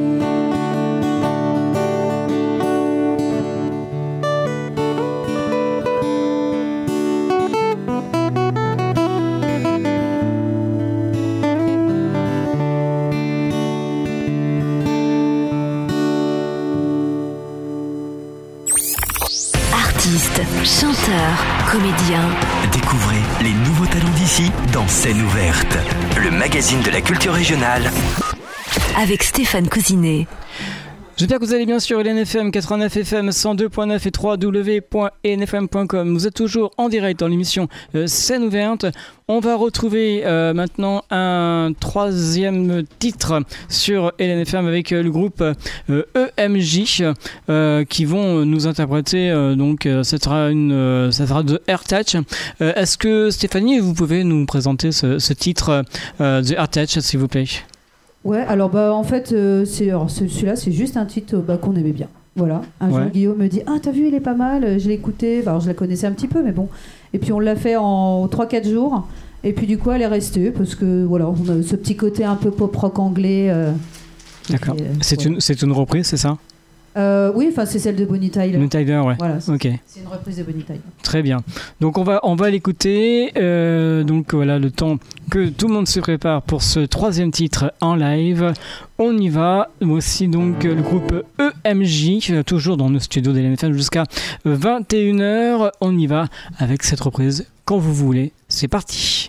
A: Chanteur, comédien.
B: Découvrez les nouveaux talents d'ici dans Scène ouverte, le magazine de la culture régionale.
A: Avec Stéphane Cousinet.
C: J'espère que vous allez bien sur LNFM 89 FM 102.9 et www.lnfm.com. Vous êtes toujours en direct dans l'émission Scène ouverte. On va retrouver maintenant un troisième titre sur LNFM avec le groupe EMJ qui vont nous interpréter. Donc ça sera de AirTouch. Est-ce que Stéphanie, vous pouvez nous présenter ce titre de AirTouch, s'il vous plaît?
E: Ouais, alors en fait, celui-là, c'est juste un titre qu'on aimait bien. Voilà. Un jour, Guillaume me dit « Ah, t'as vu, il est pas mal. » Je l'ai écouté. Alors, je la connaissais un petit peu, mais bon. Et puis, on l'a fait en 3-4 jours. Et puis, du coup, elle est restée parce que, voilà, on a ce petit côté un peu pop-rock anglais.
C: D'accord. C'est une reprise, c'est ça?
E: Oui, enfin c'est celle de Bonnie Tyler.
C: Bonnie Tyler, ouais.
E: Voilà, c'est
C: une
E: reprise de Bonnie Tyler.
C: Très bien. Donc on va l'écouter. Donc voilà, le temps que tout le monde se prépare pour ce troisième titre en live. On y va. Voici donc le groupe EMJ, toujours dans nos studios de LNFM jusqu'à 21h. On y va avec cette reprise quand vous voulez. C'est parti.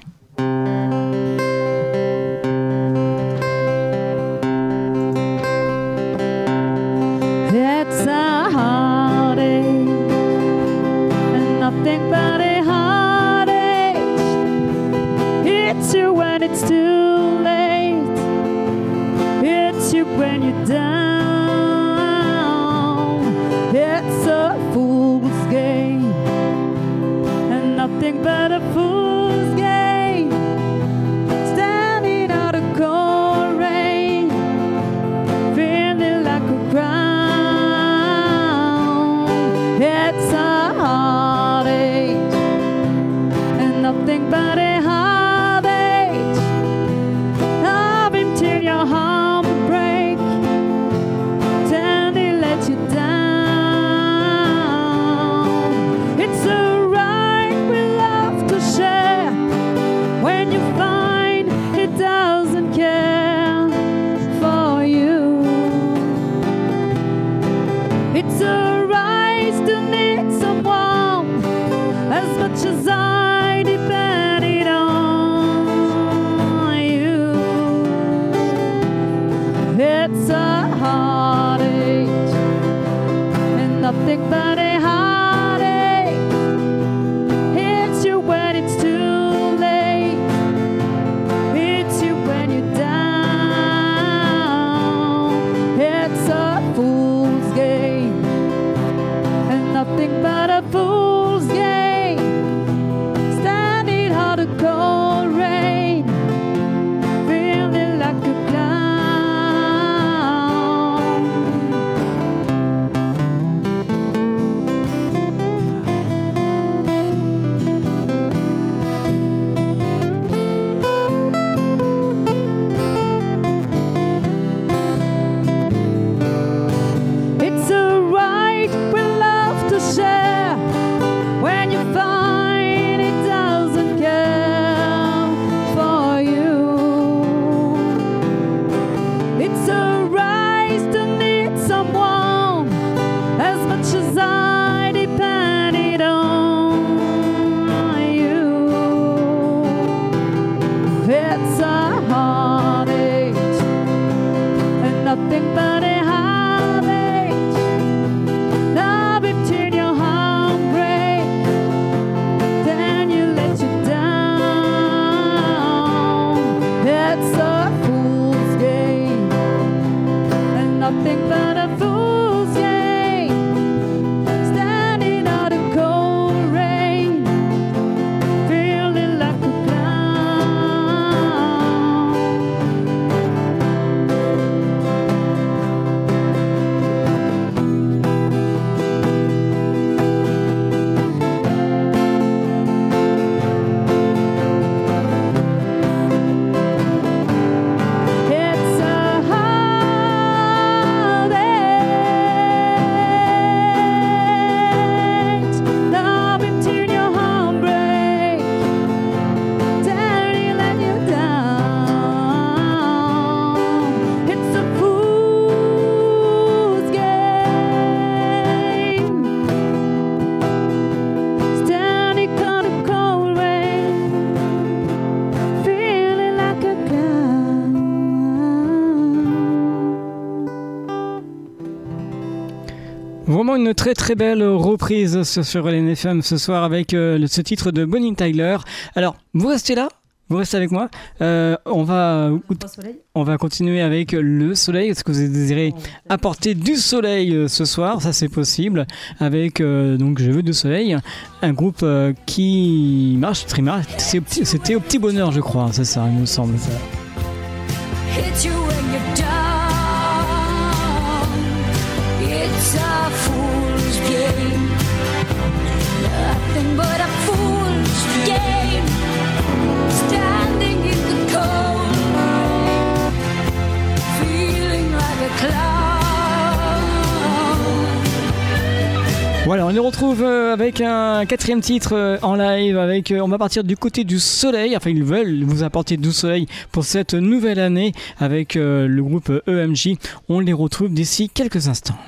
I: It's a heartache, and nothing but a heartache. Hits you when it's too late, hits you when you're down. It's a fool's game, It's a heartache, and nothing but a heartache hits you when it's too late, hits you when you're down. It's a fool's game, and nothing but a fool's game, standing out of cold rain, feeling like a clown. It's a right we love to share when you find it doesn't care for you. It's a right to need someone as much as I depended on you. It's a heartache, and nothing but a heartache. Love between your heartbreak, then you let you down. It's a fool's game, and nothing but a fool's game, standing out of cold rain, feeling like a clown. It's a heartache, love between your heartbreak, then you let you down. It's a fool's game, standing out of cold rain, feeling like a clown.
C: Vraiment une très très belle reprise sur LNFM ce soir avec ce titre de Bonnie Tyler. Alors, vous restez là, vous restez avec moi. On va continuer avec le soleil. Est-ce que vous désirez apporter du soleil ce soir? Ça c'est possible avec donc Je veux du soleil, un groupe qui marche très mal. C'était au Petit Bonheur, je crois, c'est ça, il me semble.
J: Hits you when you're down. It's a fool's game. Nothing but a fool's game. Standing in the cold rain, feeling like a clown.
C: Voilà, on les retrouve avec un quatrième titre en live. Avec, on va partir du côté du soleil. Enfin, ils veulent vous apporter du soleil pour cette nouvelle année avec le groupe EMJ. On les retrouve d'ici quelques instants.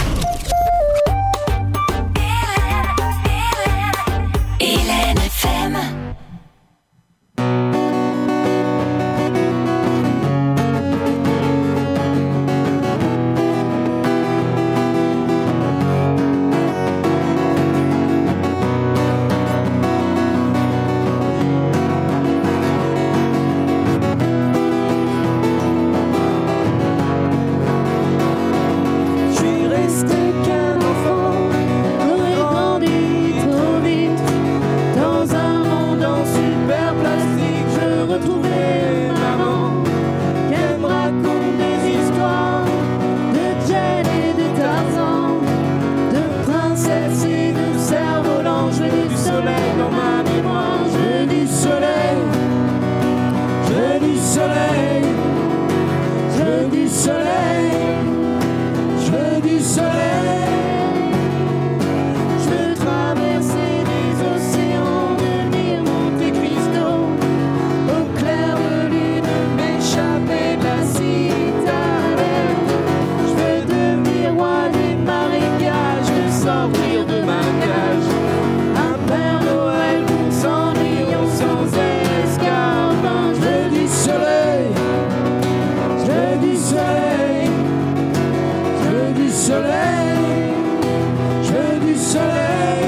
J: LNFM.
I: Je suis resté qu'un enfant, j'aurais grandi trop vite. Dans un monde en super plastique, je retrouvais maman, qu'elle me raconte des histoires de Jane et de Tarzan, de princesses et de cerfs-volants. Je veux du soleil dans ma mémoire, je veux du soleil, je veux du soleil, je veux du soleil. Je veux du soleil, je veux traverser des océans, devenir Monte Cristo, au clair de lune, m'échapper de la citadelle. Je veux devenir roi des marécages, me sortir de ma cage, un Père Noël pour s'ennuyant sans escarpin. Je veux du soleil, je veux du soleil.
G: soleil, je veux du soleil.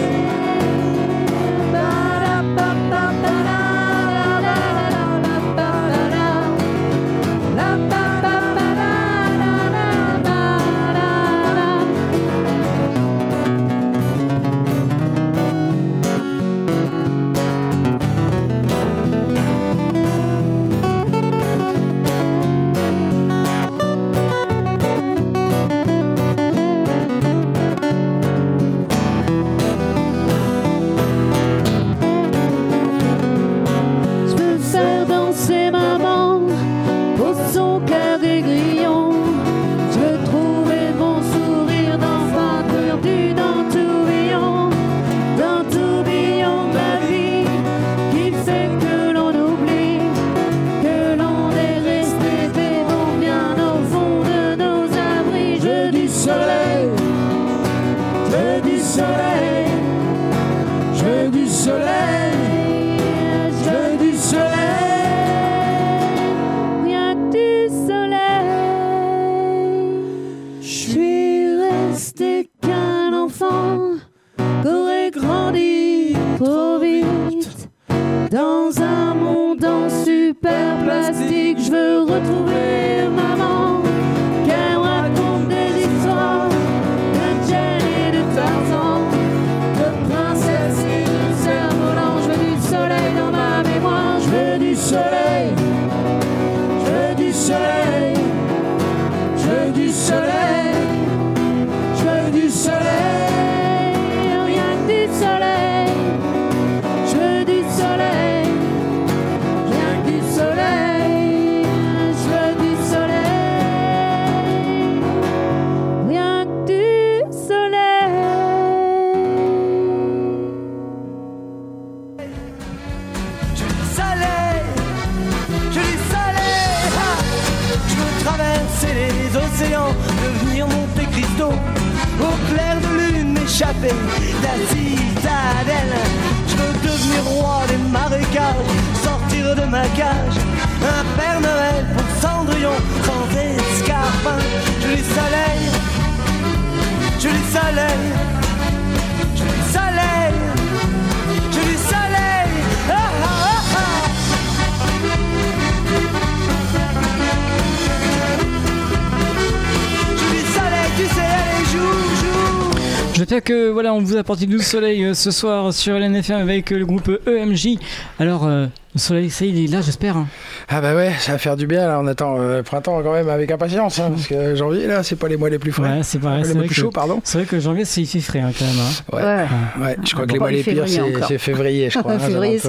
C: J'espère que voilà, on vous a apporté du soleil ce soir sur LNFM avec le groupe EMJ. Alors, le soleil, ça il est là, j'espère.
D: Ah bah ouais, ça va faire du bien. Là, on attend le printemps quand même avec impatience, parce que janvier, là, c'est pas les mois les plus frais.
C: Ouais, c'est vrai.
D: Les mois plus chauds, pardon.
C: C'est vrai que janvier, il fait frais quand même.
D: Ouais. Je crois que les mois les pires, c'est février, je crois.
E: Février,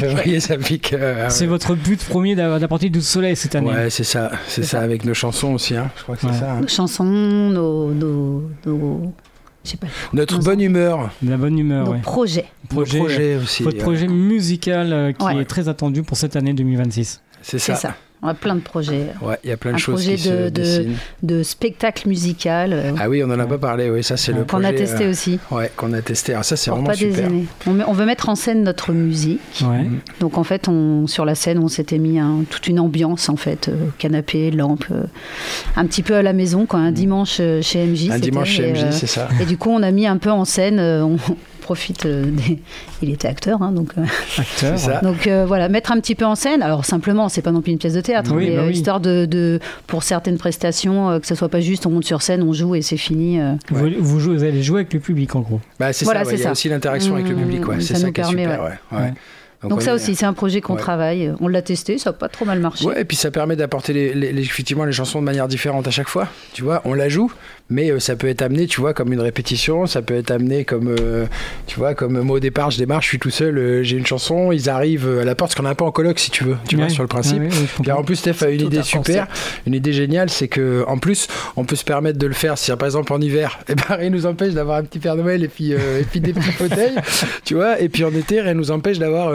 E: ça
D: pique.
C: C'est votre but premier d'apporter du soleil cette année.
D: Ouais, c'est ça. C'est ça, avec nos chansons aussi. Je crois que c'est ça.
E: Nos chansons, nos...
D: Notre bonne humeur.
C: La bonne humeur,
E: nos projets.
D: Projet aussi.
C: Votre projet musical qui est très attendu pour cette année 2026.
D: C'est ça.
E: On a plein de projets.
D: Ouais, il y a plein de choses qui se dessinent.
E: De spectacle musical.
D: Ah oui, on en a pas parlé. Oui, ça c'est le projet.
E: Qu'on a testé aussi.
D: Ouais, qu'on a testé. Alors ça c'est
E: pour
D: vraiment
E: pas
D: super.
E: On veut mettre en scène notre musique.
C: Ouais.
E: Donc en fait, sur la scène, on s'était mis toute une ambiance en fait, canapé, lampe, un petit peu à la maison, un dimanche chez MJ.
D: Un dimanche chez MJ, c'est ça.
E: Et du coup, on a mis un peu en scène. Profite il était acteur donc
C: acteur,
D: c'est ça.
E: Donc voilà, mettre un petit peu en scène, alors simplement c'est pas non plus une pièce de théâtre, mais histoire de pour certaines prestations que ça soit pas juste on monte sur scène, on joue et c'est fini.
C: Vous allez jouer avec le public en gros.
D: Bah c'est voilà, ça, il y a aussi l'interaction avec le public, c'est ça qui est super.
E: Donc ça aussi, c'est un projet qu'on travaille. On l'a testé, ça n'a pas trop mal marché.
D: Ouais, et puis ça permet d'apporter effectivement les chansons de manière différente à chaque fois. Tu vois, on la joue, mais ça peut être amené, tu vois, comme une répétition. Ça peut être amené comme, tu vois, comme moi au départ, je démarre, je suis tout seul, j'ai une chanson, ils arrivent à la porte, parce qu'on est un peu en coloc si tu veux, tu vois, sur le principe. Puis en plus, Steph a une idée super, une idée géniale, c'est que en plus, on peut se permettre de le faire. Si par exemple en hiver, rien nous empêche d'avoir un petit Père Noël et puis des petits fauteuils, tu vois. Et puis en été, rien nous empêche d'avoir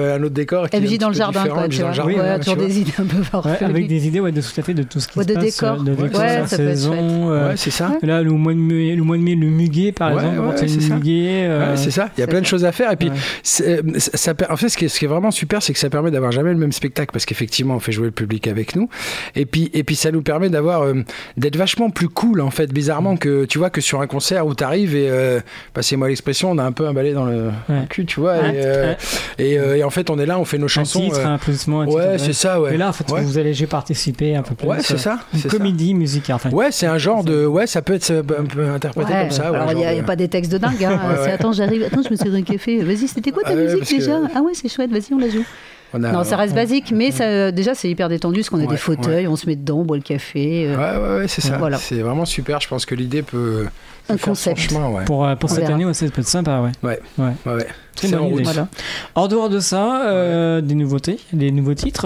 D: un autre décor.
E: MJ dans le jardin, quoi. Tu vois. Ouais, toujours des idées un peu farfelues.
C: Avec des idées de tout à fait de tout ce qui se
E: de
C: passe.
E: Décor.
C: De décor.
E: Ouais, ça peut être chouette.
D: Ouais, c'est ça.
C: Là, le mois de mai, le muguet, par exemple.
D: C'est ça.
C: Muguet,
D: c'est ça. Il y a plein de choses à faire. Et puis, en fait, ce qui est vraiment super, c'est que ça permet d'avoir jamais le même spectacle, parce qu'effectivement, on fait jouer le public avec nous. Et puis ça nous permet d'être vachement plus cool, en fait, bizarrement, que tu vois, que sur un concert où t'arrives et passez-moi l'expression, on a un peu un balai dans le cul, tu vois. Et en fait, on est là, on fait nos chansons.
C: Un applaudissement.
D: Ouais, c'est ça. Ouais.
C: Et là, en fait, vous allez participer un peu plus.
D: Ouais, c'est ça.
C: Une comédie musicale. Enfin.
D: Ouais, c'est un genre de. Ouais, ça peut être un peu interprété comme ça.
E: Alors, il n'y a pas des textes de dingue. Hein. Attends, j'arrive. Attends, je me suis un café. Vas-y, c'était quoi ta musique déjà? Ah ouais, c'est chouette. Vas-y, on la joue. Non, ça reste basique, mais déjà c'est hyper détendu parce qu'on a des fauteuils, on se met dedans, on boit le café.
D: Ouais, c'est ça. Voilà. C'est vraiment super. Je pense que l'idée peut.
E: Un concept.
C: Pour cette année, ça peut être sympa,
D: ouais.
C: C'est en route. Voilà. Hors dehors de ça, des nouveautés, des nouveaux titres.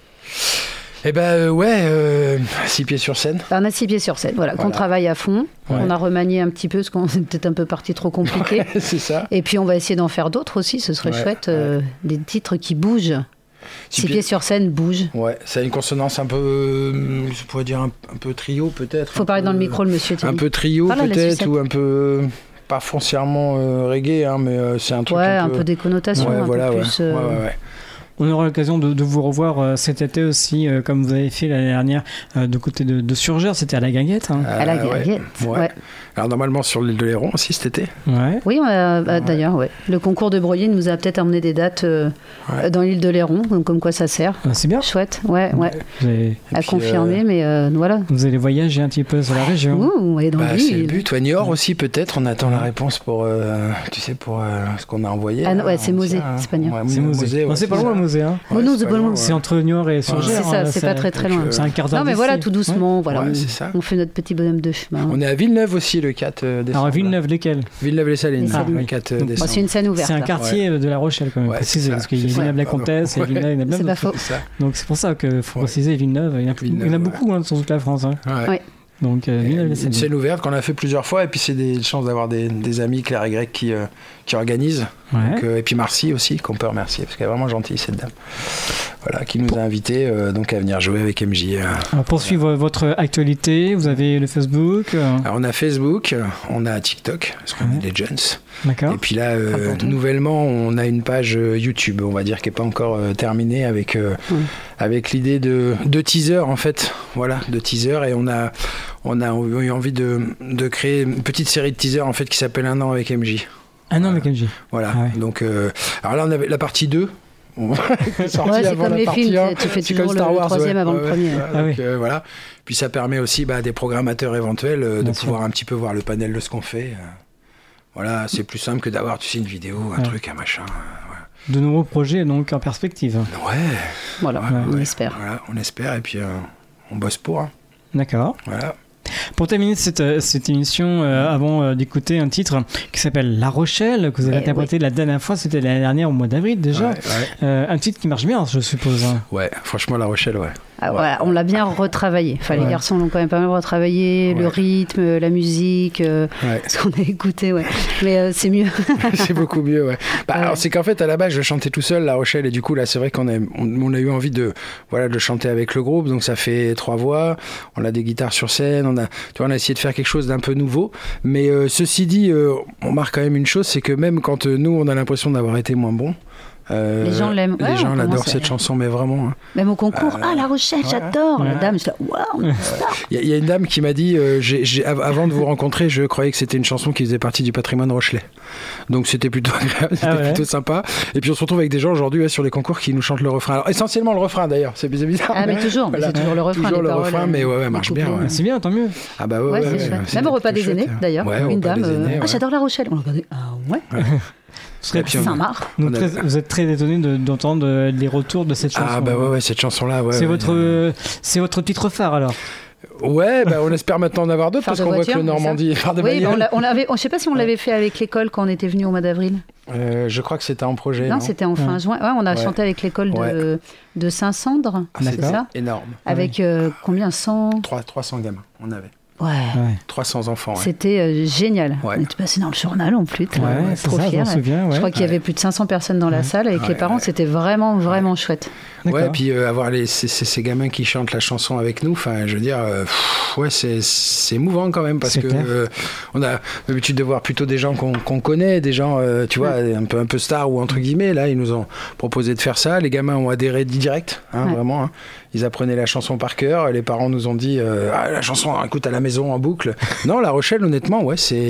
D: Eh ben 6 pieds sur scène.
E: On a 6 pieds sur scène, voilà. Qu'on travaille à fond. On a remanié un petit peu parce qu'on est peut-être un peu parti trop compliqué.
D: C'est ça.
E: Et puis on va essayer d'en faire d'autres aussi, ce serait chouette. Des titres qui bougent. 6 pieds sur scène bouge. Ouais,
D: ça a une consonance un peu, je pourrais dire un peu trio peut-être.
E: Faut parler dans le micro, le monsieur.
D: Un peu trio peut-être, ou un peu, pas foncièrement reggae, hein, mais c'est un truc
E: un peu des connotations, un peu plus...
C: On aura l'occasion de vous revoir cet été aussi, comme vous avez fait l'année dernière, de côté de Surgères, c'était à la Guinguette. Hein.
E: À la Guinguette, ouais.
D: Alors normalement sur l'île de Léron aussi cet été.
C: Ouais.
E: Oui, d'ailleurs, le concours de Broglie nous a peut-être amené des dates dans l'île de Léron, donc comme quoi ça sert.
C: C'est bien.
E: Chouette, ouais. À confirmer, mais voilà.
C: Vous allez voyager un petit peu sur la région.
E: On est dans l'île.
D: C'est le but. Niort aussi peut-être, on attend la réponse pour, tu sais, pour ce qu'on a envoyé.
E: Ah non, c'est Mosée, c'est pas Niort.
C: C'est Mosée. C'est pas loin. Hein.
E: Non, c'est pas loin.
C: C'est entre Niort et Surgères.
E: C'est ça, c'est pas très loin.
C: C'est un quart d'heure.
E: Non, mais voilà, tout doucement, voilà.
D: On
E: fait notre petit bonhomme de chemin.
D: On est à Villeneuve aussi le 4 décembre.
C: Alors Villeneuve, lesquels?
D: Villeneuve-les-Salines, le 4 décembre.
E: C'est une scène ouverte.
C: C'est un quartier de La Rochelle quand même, préciser, parce qu'il y a Villeneuve-la-Comtesse et Villeneuve.
E: C'est pas faux.
C: Donc c'est pour ça qu'il faut préciser Villeneuve. Il y en a beaucoup sur toute la France.
E: Oui.
C: Donc,
D: une scène ouverte qu'on a fait plusieurs fois, et puis c'est des chances d'avoir des amis, Claire et Greg, qui organisent. Donc, et puis Marcy aussi, qu'on peut remercier, parce qu'elle est vraiment gentille, cette dame. Voilà, qui nous a invités donc à venir jouer avec MJ.
C: Alors, pour suivre votre actualité, vous avez le Facebook.
D: Alors, on a Facebook, on a TikTok, parce qu'on est Legends.
C: D'accord.
D: Et puis là, nouvellement, on a une page YouTube, on va dire, qui n'est pas encore terminée, avec l'idée de teaser, en fait. Voilà, de teaser. Et on a eu envie de créer une petite série de teasers, en fait, qui s'appelle Un an avec MJ.
C: Un an avec MJ.
D: Voilà. Donc, alors là, on avait la partie 2.
E: C'est comme les films, tu fais toujours le troisième avant le premier.
D: Donc, voilà. Puis ça permet aussi à des programmateurs éventuels de pouvoir un petit peu voir le panel de ce qu'on fait. Voilà, c'est plus simple que d'avoir, tu sais, une vidéo, un truc, un machin.
C: De nouveaux projets donc en perspective.
E: Voilà, on espère.
D: Voilà, on espère, et puis on bosse pour. Hein.
C: D'accord.
D: Voilà.
C: Pour terminer cette émission, avant d'écouter un titre qui s'appelle La Rochelle, que vous avez interprété la dernière fois, c'était l'année dernière au mois d'avril déjà. Un titre qui marche bien, je suppose.
D: Ouais, franchement, La Rochelle,
E: voilà, on l'a bien retravaillé. Enfin, les garçons l'ont quand même pas mal retravaillé, le rythme, la musique, ce qu'on a écouté, mais c'est mieux.
D: C'est beaucoup mieux, alors, c'est qu'en fait, à la base, je chantais tout seul, La Rochelle, et du coup, là, c'est vrai qu'on a eu envie de chanter avec le groupe, donc ça fait 3 voix, on a des guitares sur scène, on a essayé de faire quelque chose d'un peu nouveau, mais ceci dit, on marque quand même une chose, c'est que même quand nous, on a l'impression d'avoir été moins bons,
E: les gens l'aiment.
D: Les gens adorent cette chanson, mais vraiment.
E: Même au concours, La Rochelle, j'adore. La dame, je dis, waouh.
D: Il y a une dame qui m'a dit, avant de vous rencontrer, je croyais que c'était une chanson qui faisait partie du patrimoine Rochelais. Donc c'était plutôt agréable, plutôt sympa. Et puis on se retrouve avec des gens aujourd'hui sur les concours qui nous chantent le refrain. Alors essentiellement le refrain d'ailleurs, c'est bizarre.
E: Ah mais toujours, c'est toujours le refrain.
D: Toujours le refrain, mais marche bien.
C: C'est bien, tant mieux.
D: Ah bah ouais.
E: Même au repas des aînés d'ailleurs, une dame. J'adore La Rochelle. On a regardé. Ah ouais. Saint-Marc.
C: Vous êtes très étonné d'entendre les retours de cette chanson.
D: Ah bah ouais, cette chanson-là.
C: C'est votre titre phare alors.
D: Ouais, on espère maintenant en avoir d'autres parce qu'on voit que Normandie.
E: Je sais pas si on l'avait fait avec l'école quand on était venu au mois d'avril.
D: Je crois que c'était en projet.
E: Non, c'était en fin juin. On a chanté avec l'école de Saint-Sandre.
D: C'est ça. Énorme.
E: Avec combien 100
D: 300 gamins, on avait.
E: Ouais.
D: 300 enfants.
E: C'était génial. On était passé dans le journal en plus. Trop fiers. Je crois qu'il y avait plus de 500 personnes dans la salle avec les parents. C'était vraiment, vraiment chouette.
D: Ouais, puis avoir ces gamins qui chantent la chanson avec nous, enfin, je veux dire, c'est émouvant quand même parce que on a l'habitude de voir plutôt des gens qu'on connaît, des gens, tu vois, un peu stars ou entre guillemets. Là, ils nous ont proposé de faire ça. Les gamins ont adhéré direct, vraiment. Hein. Ils apprenaient la chanson par cœur. Les parents nous ont dit la chanson, écoute à la maison en boucle. Non, La Rochelle, honnêtement,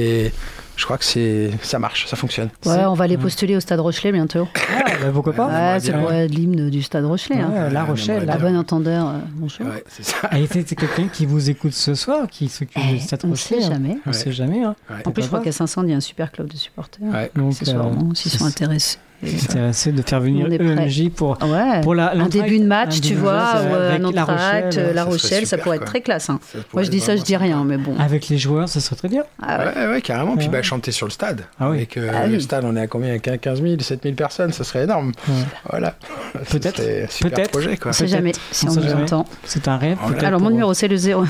D: je crois que ça marche, ça fonctionne.
E: Ouais, on va les postuler au Stade Rochelet bientôt.
C: Pourquoi pas
E: c'est pour l'hymne du Stade Rochelet.
C: La Rochelle.
E: À bon entendeur, bonjour.
D: Ouais, c'est ça.
C: Et c'est quelqu'un qui vous écoute ce soir, qui s'occupe du Stade Rochelet.
E: On ne
C: sait jamais. Hein.
E: En plus, je crois qu'à Saint-Saëns, il y a un super club de supporters.
C: Donc,
E: s'ils sont intéressés.
C: Intéressé de faire venir EMJ pour
E: un début de match, tu vois, ou un entracte, La Rochelle, ça pourrait être très classe. Hein. Moi, je dis ça, je dis rien, mais bon.
C: Avec les joueurs, ça serait très bien.
D: Ouais, carrément. Puis chanter sur le stade. Avec le stade, on est à combien? 15 000, 7 000 personnes, ça serait énorme. Voilà.
C: Peut-être.
D: Super projet, quoi.
E: On ne sait jamais si on nous entend.
C: C'est un rêve.
E: Alors, mon numéro, c'est le 0.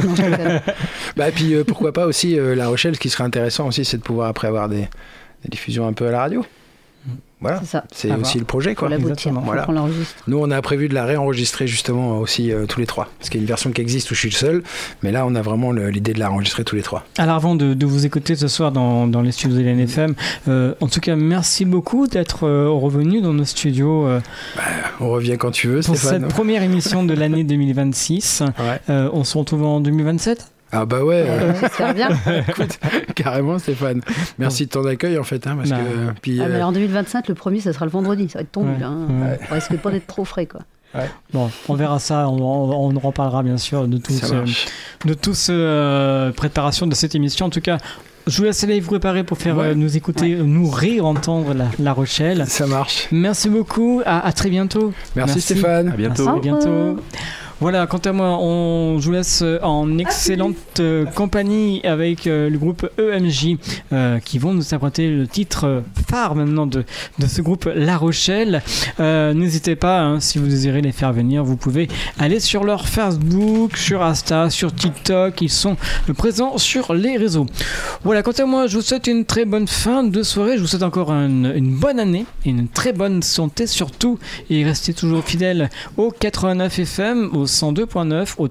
D: Et puis, pourquoi pas aussi La Rochelle, ce qui serait intéressant aussi, c'est de pouvoir après avoir des diffusions un peu à la radio. Voilà, c'est aussi le projet, quoi.
E: Voilà.
D: Nous, on a prévu de la réenregistrer justement aussi tous les trois, parce qu'il y a une version qui existe où je suis le seul, mais là, on a vraiment l'idée de la réenregistrer tous les trois.
C: Alors, avant de vous écouter ce soir dans les studios de l'NFM, en tout cas, merci beaucoup d'être revenu dans nos studios.
D: On revient quand tu veux,
C: pour
D: Stéphane.
C: Cette première émission de l'année 2026. On se retrouve en 2027.
D: Ah bah ouais,
E: j'espère bien.
D: Écoute, carrément Stéphane. Merci de ton accueil en fait. Hein, parce que, puis,
E: mais en 2027, le premier, ça sera le vendredi. Ça va être tombé. On risque pas d'être trop frais, quoi.
C: Bon, on verra ça, on en reparlera bien sûr de toute préparation de cette émission. En tout cas, je vous laisse aller vous préparer pour faire nous écouter, nous réentendre la Rochelle.
D: Ça marche.
C: Merci beaucoup, à très bientôt.
D: Merci Stéphane.
F: À bientôt.
C: À bientôt. Voilà, quant à moi, je vous laisse en excellente compagnie avec le groupe EMJ qui vont nous apporter le titre phare maintenant de ce groupe La Rochelle. N'hésitez pas, si vous désirez les faire venir, vous pouvez aller sur leur Facebook, sur Insta, sur TikTok. Ils sont présents sur les réseaux. Voilà, quant à moi, je vous souhaite une très bonne fin de soirée. Je vous souhaite encore une bonne année et une très bonne santé surtout. Et restez toujours fidèles au 89 FM, au 102.9, au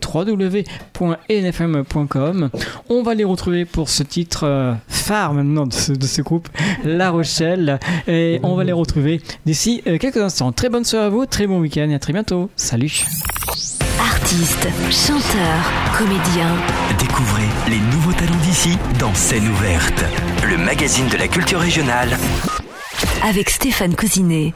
C: www.nfm.com. On va les retrouver pour ce titre phare maintenant de ce groupe La Rochelle, et on va les retrouver d'ici quelques instants. Très bonne soirée à vous, très bon week-end et à très bientôt. Salut.
A: Artistes, chanteurs, comédiens.
B: Découvrez les nouveaux talents d'ici dans Scène ouverte, le magazine de la culture régionale
A: avec Stéphane Cousinet.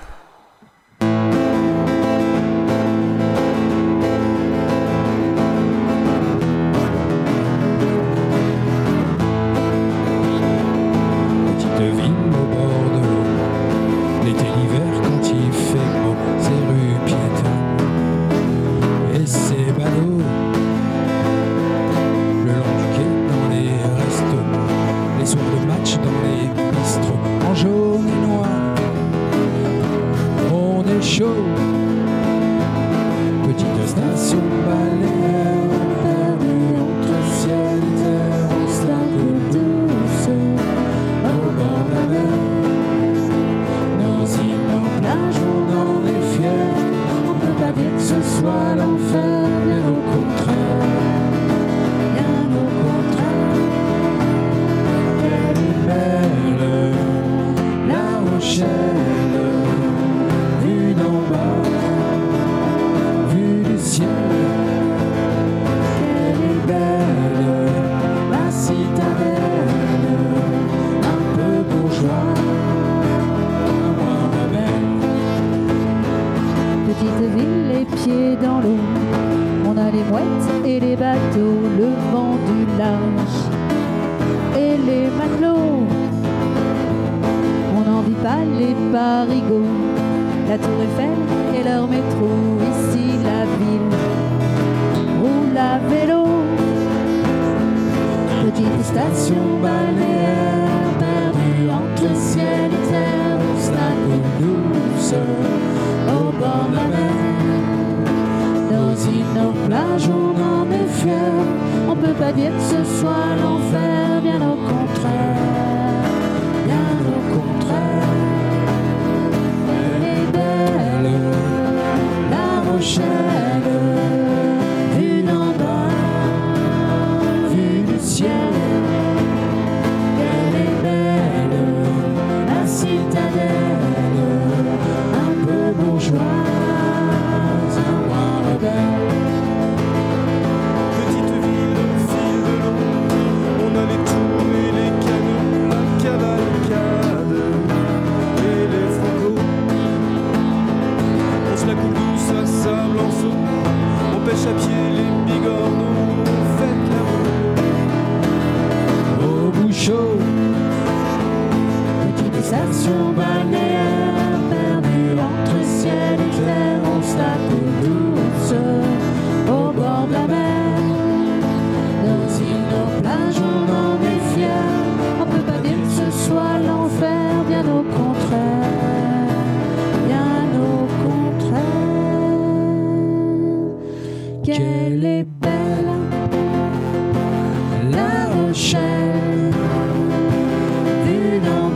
I: Au bord de la mer, nos îles, nos plages. plage, on en est fier. On peut pas dire que ce soit l'enfer, bien au contraire, bien au contraire. Elle est belle, La Rochelle, vue d'en bas, vue du ciel. Elle est belle, la citadelle, un peu bourgeoise, un roi rebelle.
K: Petite ville au fil de l'eau, on a les tours et les canaux, la cavalcade et les frangos. On se la coule douce à Sablanceau, on pêche à pied les bigorneaux, on fête l'amour
I: Au bout chaud, petite station balnéaire, perdue entre ciel et terre, on se la coule douce au bord de la mer. Nos îles, nos plages, on en est fiers. On peut pas dire que ce soit l'enfer, bien au contraire, bien au contraire. Qu'elle est belle, La Rochelle, vue d'en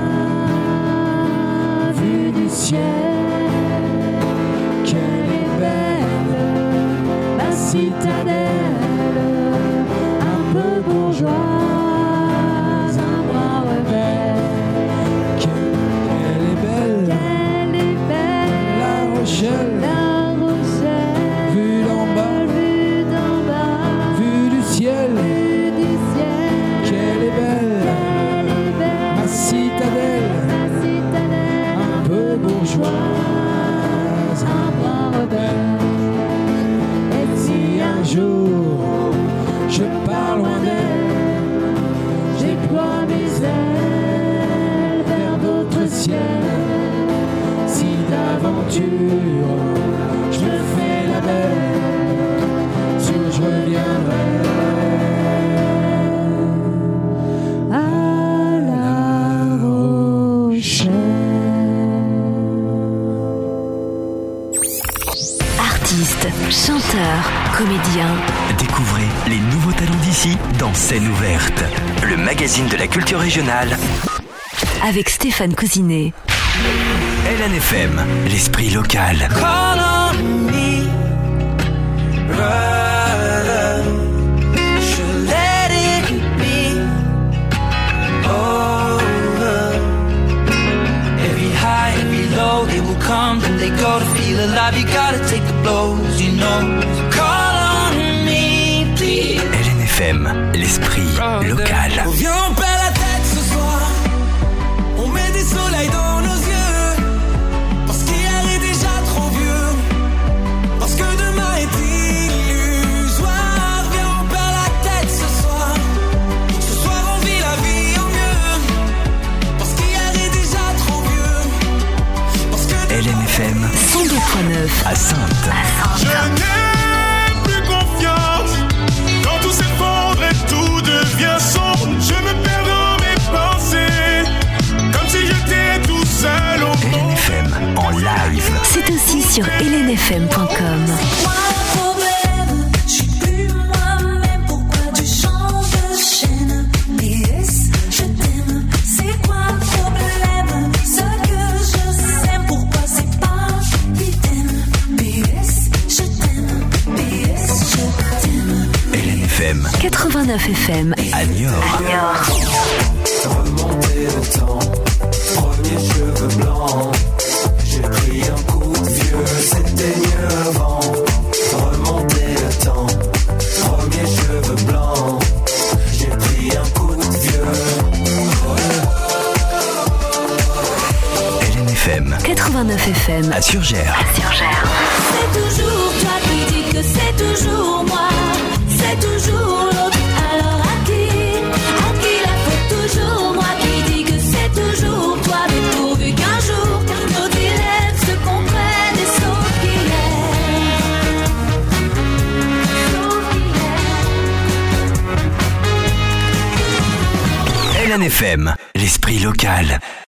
I: bas, vue du ciel. Qu'elle est belle, la citadelle, un peu bourgeoise, un bras rebelle. Qu'elle est belle, La Rochelle, vue d'en bas, vue du ciel. Qu'elle est belle, ma citadelle, un peu bourgeoise, un bras rebelle. Et si un jour je pars loin d'elle, j'éploie mes ailes vers d'autres ciels. Si d'aventure je me fais la belle, sûr je reviendrai à La Rochelle.
A: Artistes, chanteurs, comédiens.
B: Découvrez les nouveaux talents d'ici dans Scène ouverte, le magazine de la culture régionale.
A: Avec Stéphane Cousinet.
B: LNFM, l'esprit local.
J: Call on me, brother. Should let it be over. Every high, every low, they will come, then they go. To feel alive, you gotta take the blows, you know. Call on me, please.
B: LNFM, l'esprit local.
J: Viens, on perd la tête ce soir. On met des soleils dans nos yeux. Parce qu'hier est déjà trop vieux. Parce que demain est illusoire. Viens, on perd la tête ce soir. Ce soir, on vit la vie en mieux. Parce qu'hier est déjà trop vieux. Parce que
B: LNFM
A: 102.9
B: à Saintes.
K: Je n'ai plus confiance quand tout s'effondre et tout devient sombre. Je me perds dans mes pensées, comme si j'étais tout seul au monde.
B: LNFM en live.
A: C'est aussi sur lnfm.com.
J: Je suis plus moi-même, pourquoi tu changes de chaîne? PS, je t'aime, c'est quoi le problème? Ce que je sais, pourquoi c'est pas l'idem? PS, je t'aime, PS, je t'aime.
B: LNFM
A: 89 FM
B: à Niort.
J: Remonter le temps, premier cheveux blancs. J'ai pris un coup de vieux, c'était mieux avant. Remonter le temps, premier cheveux blancs. J'ai pris un coup de vieux.
B: LNFM
A: 89 FM
B: à Surgères.
J: C'est toujours toi qui dis que c'est toujours moi. C'est toujours l'autre. Alors à qui la faute? Toujours moi qui dis que c'est toujours toi. Mais pourvu qu'un jour nos dilemmes se comprennent et sauf qu'il est.
B: LNFM, l'esprit local.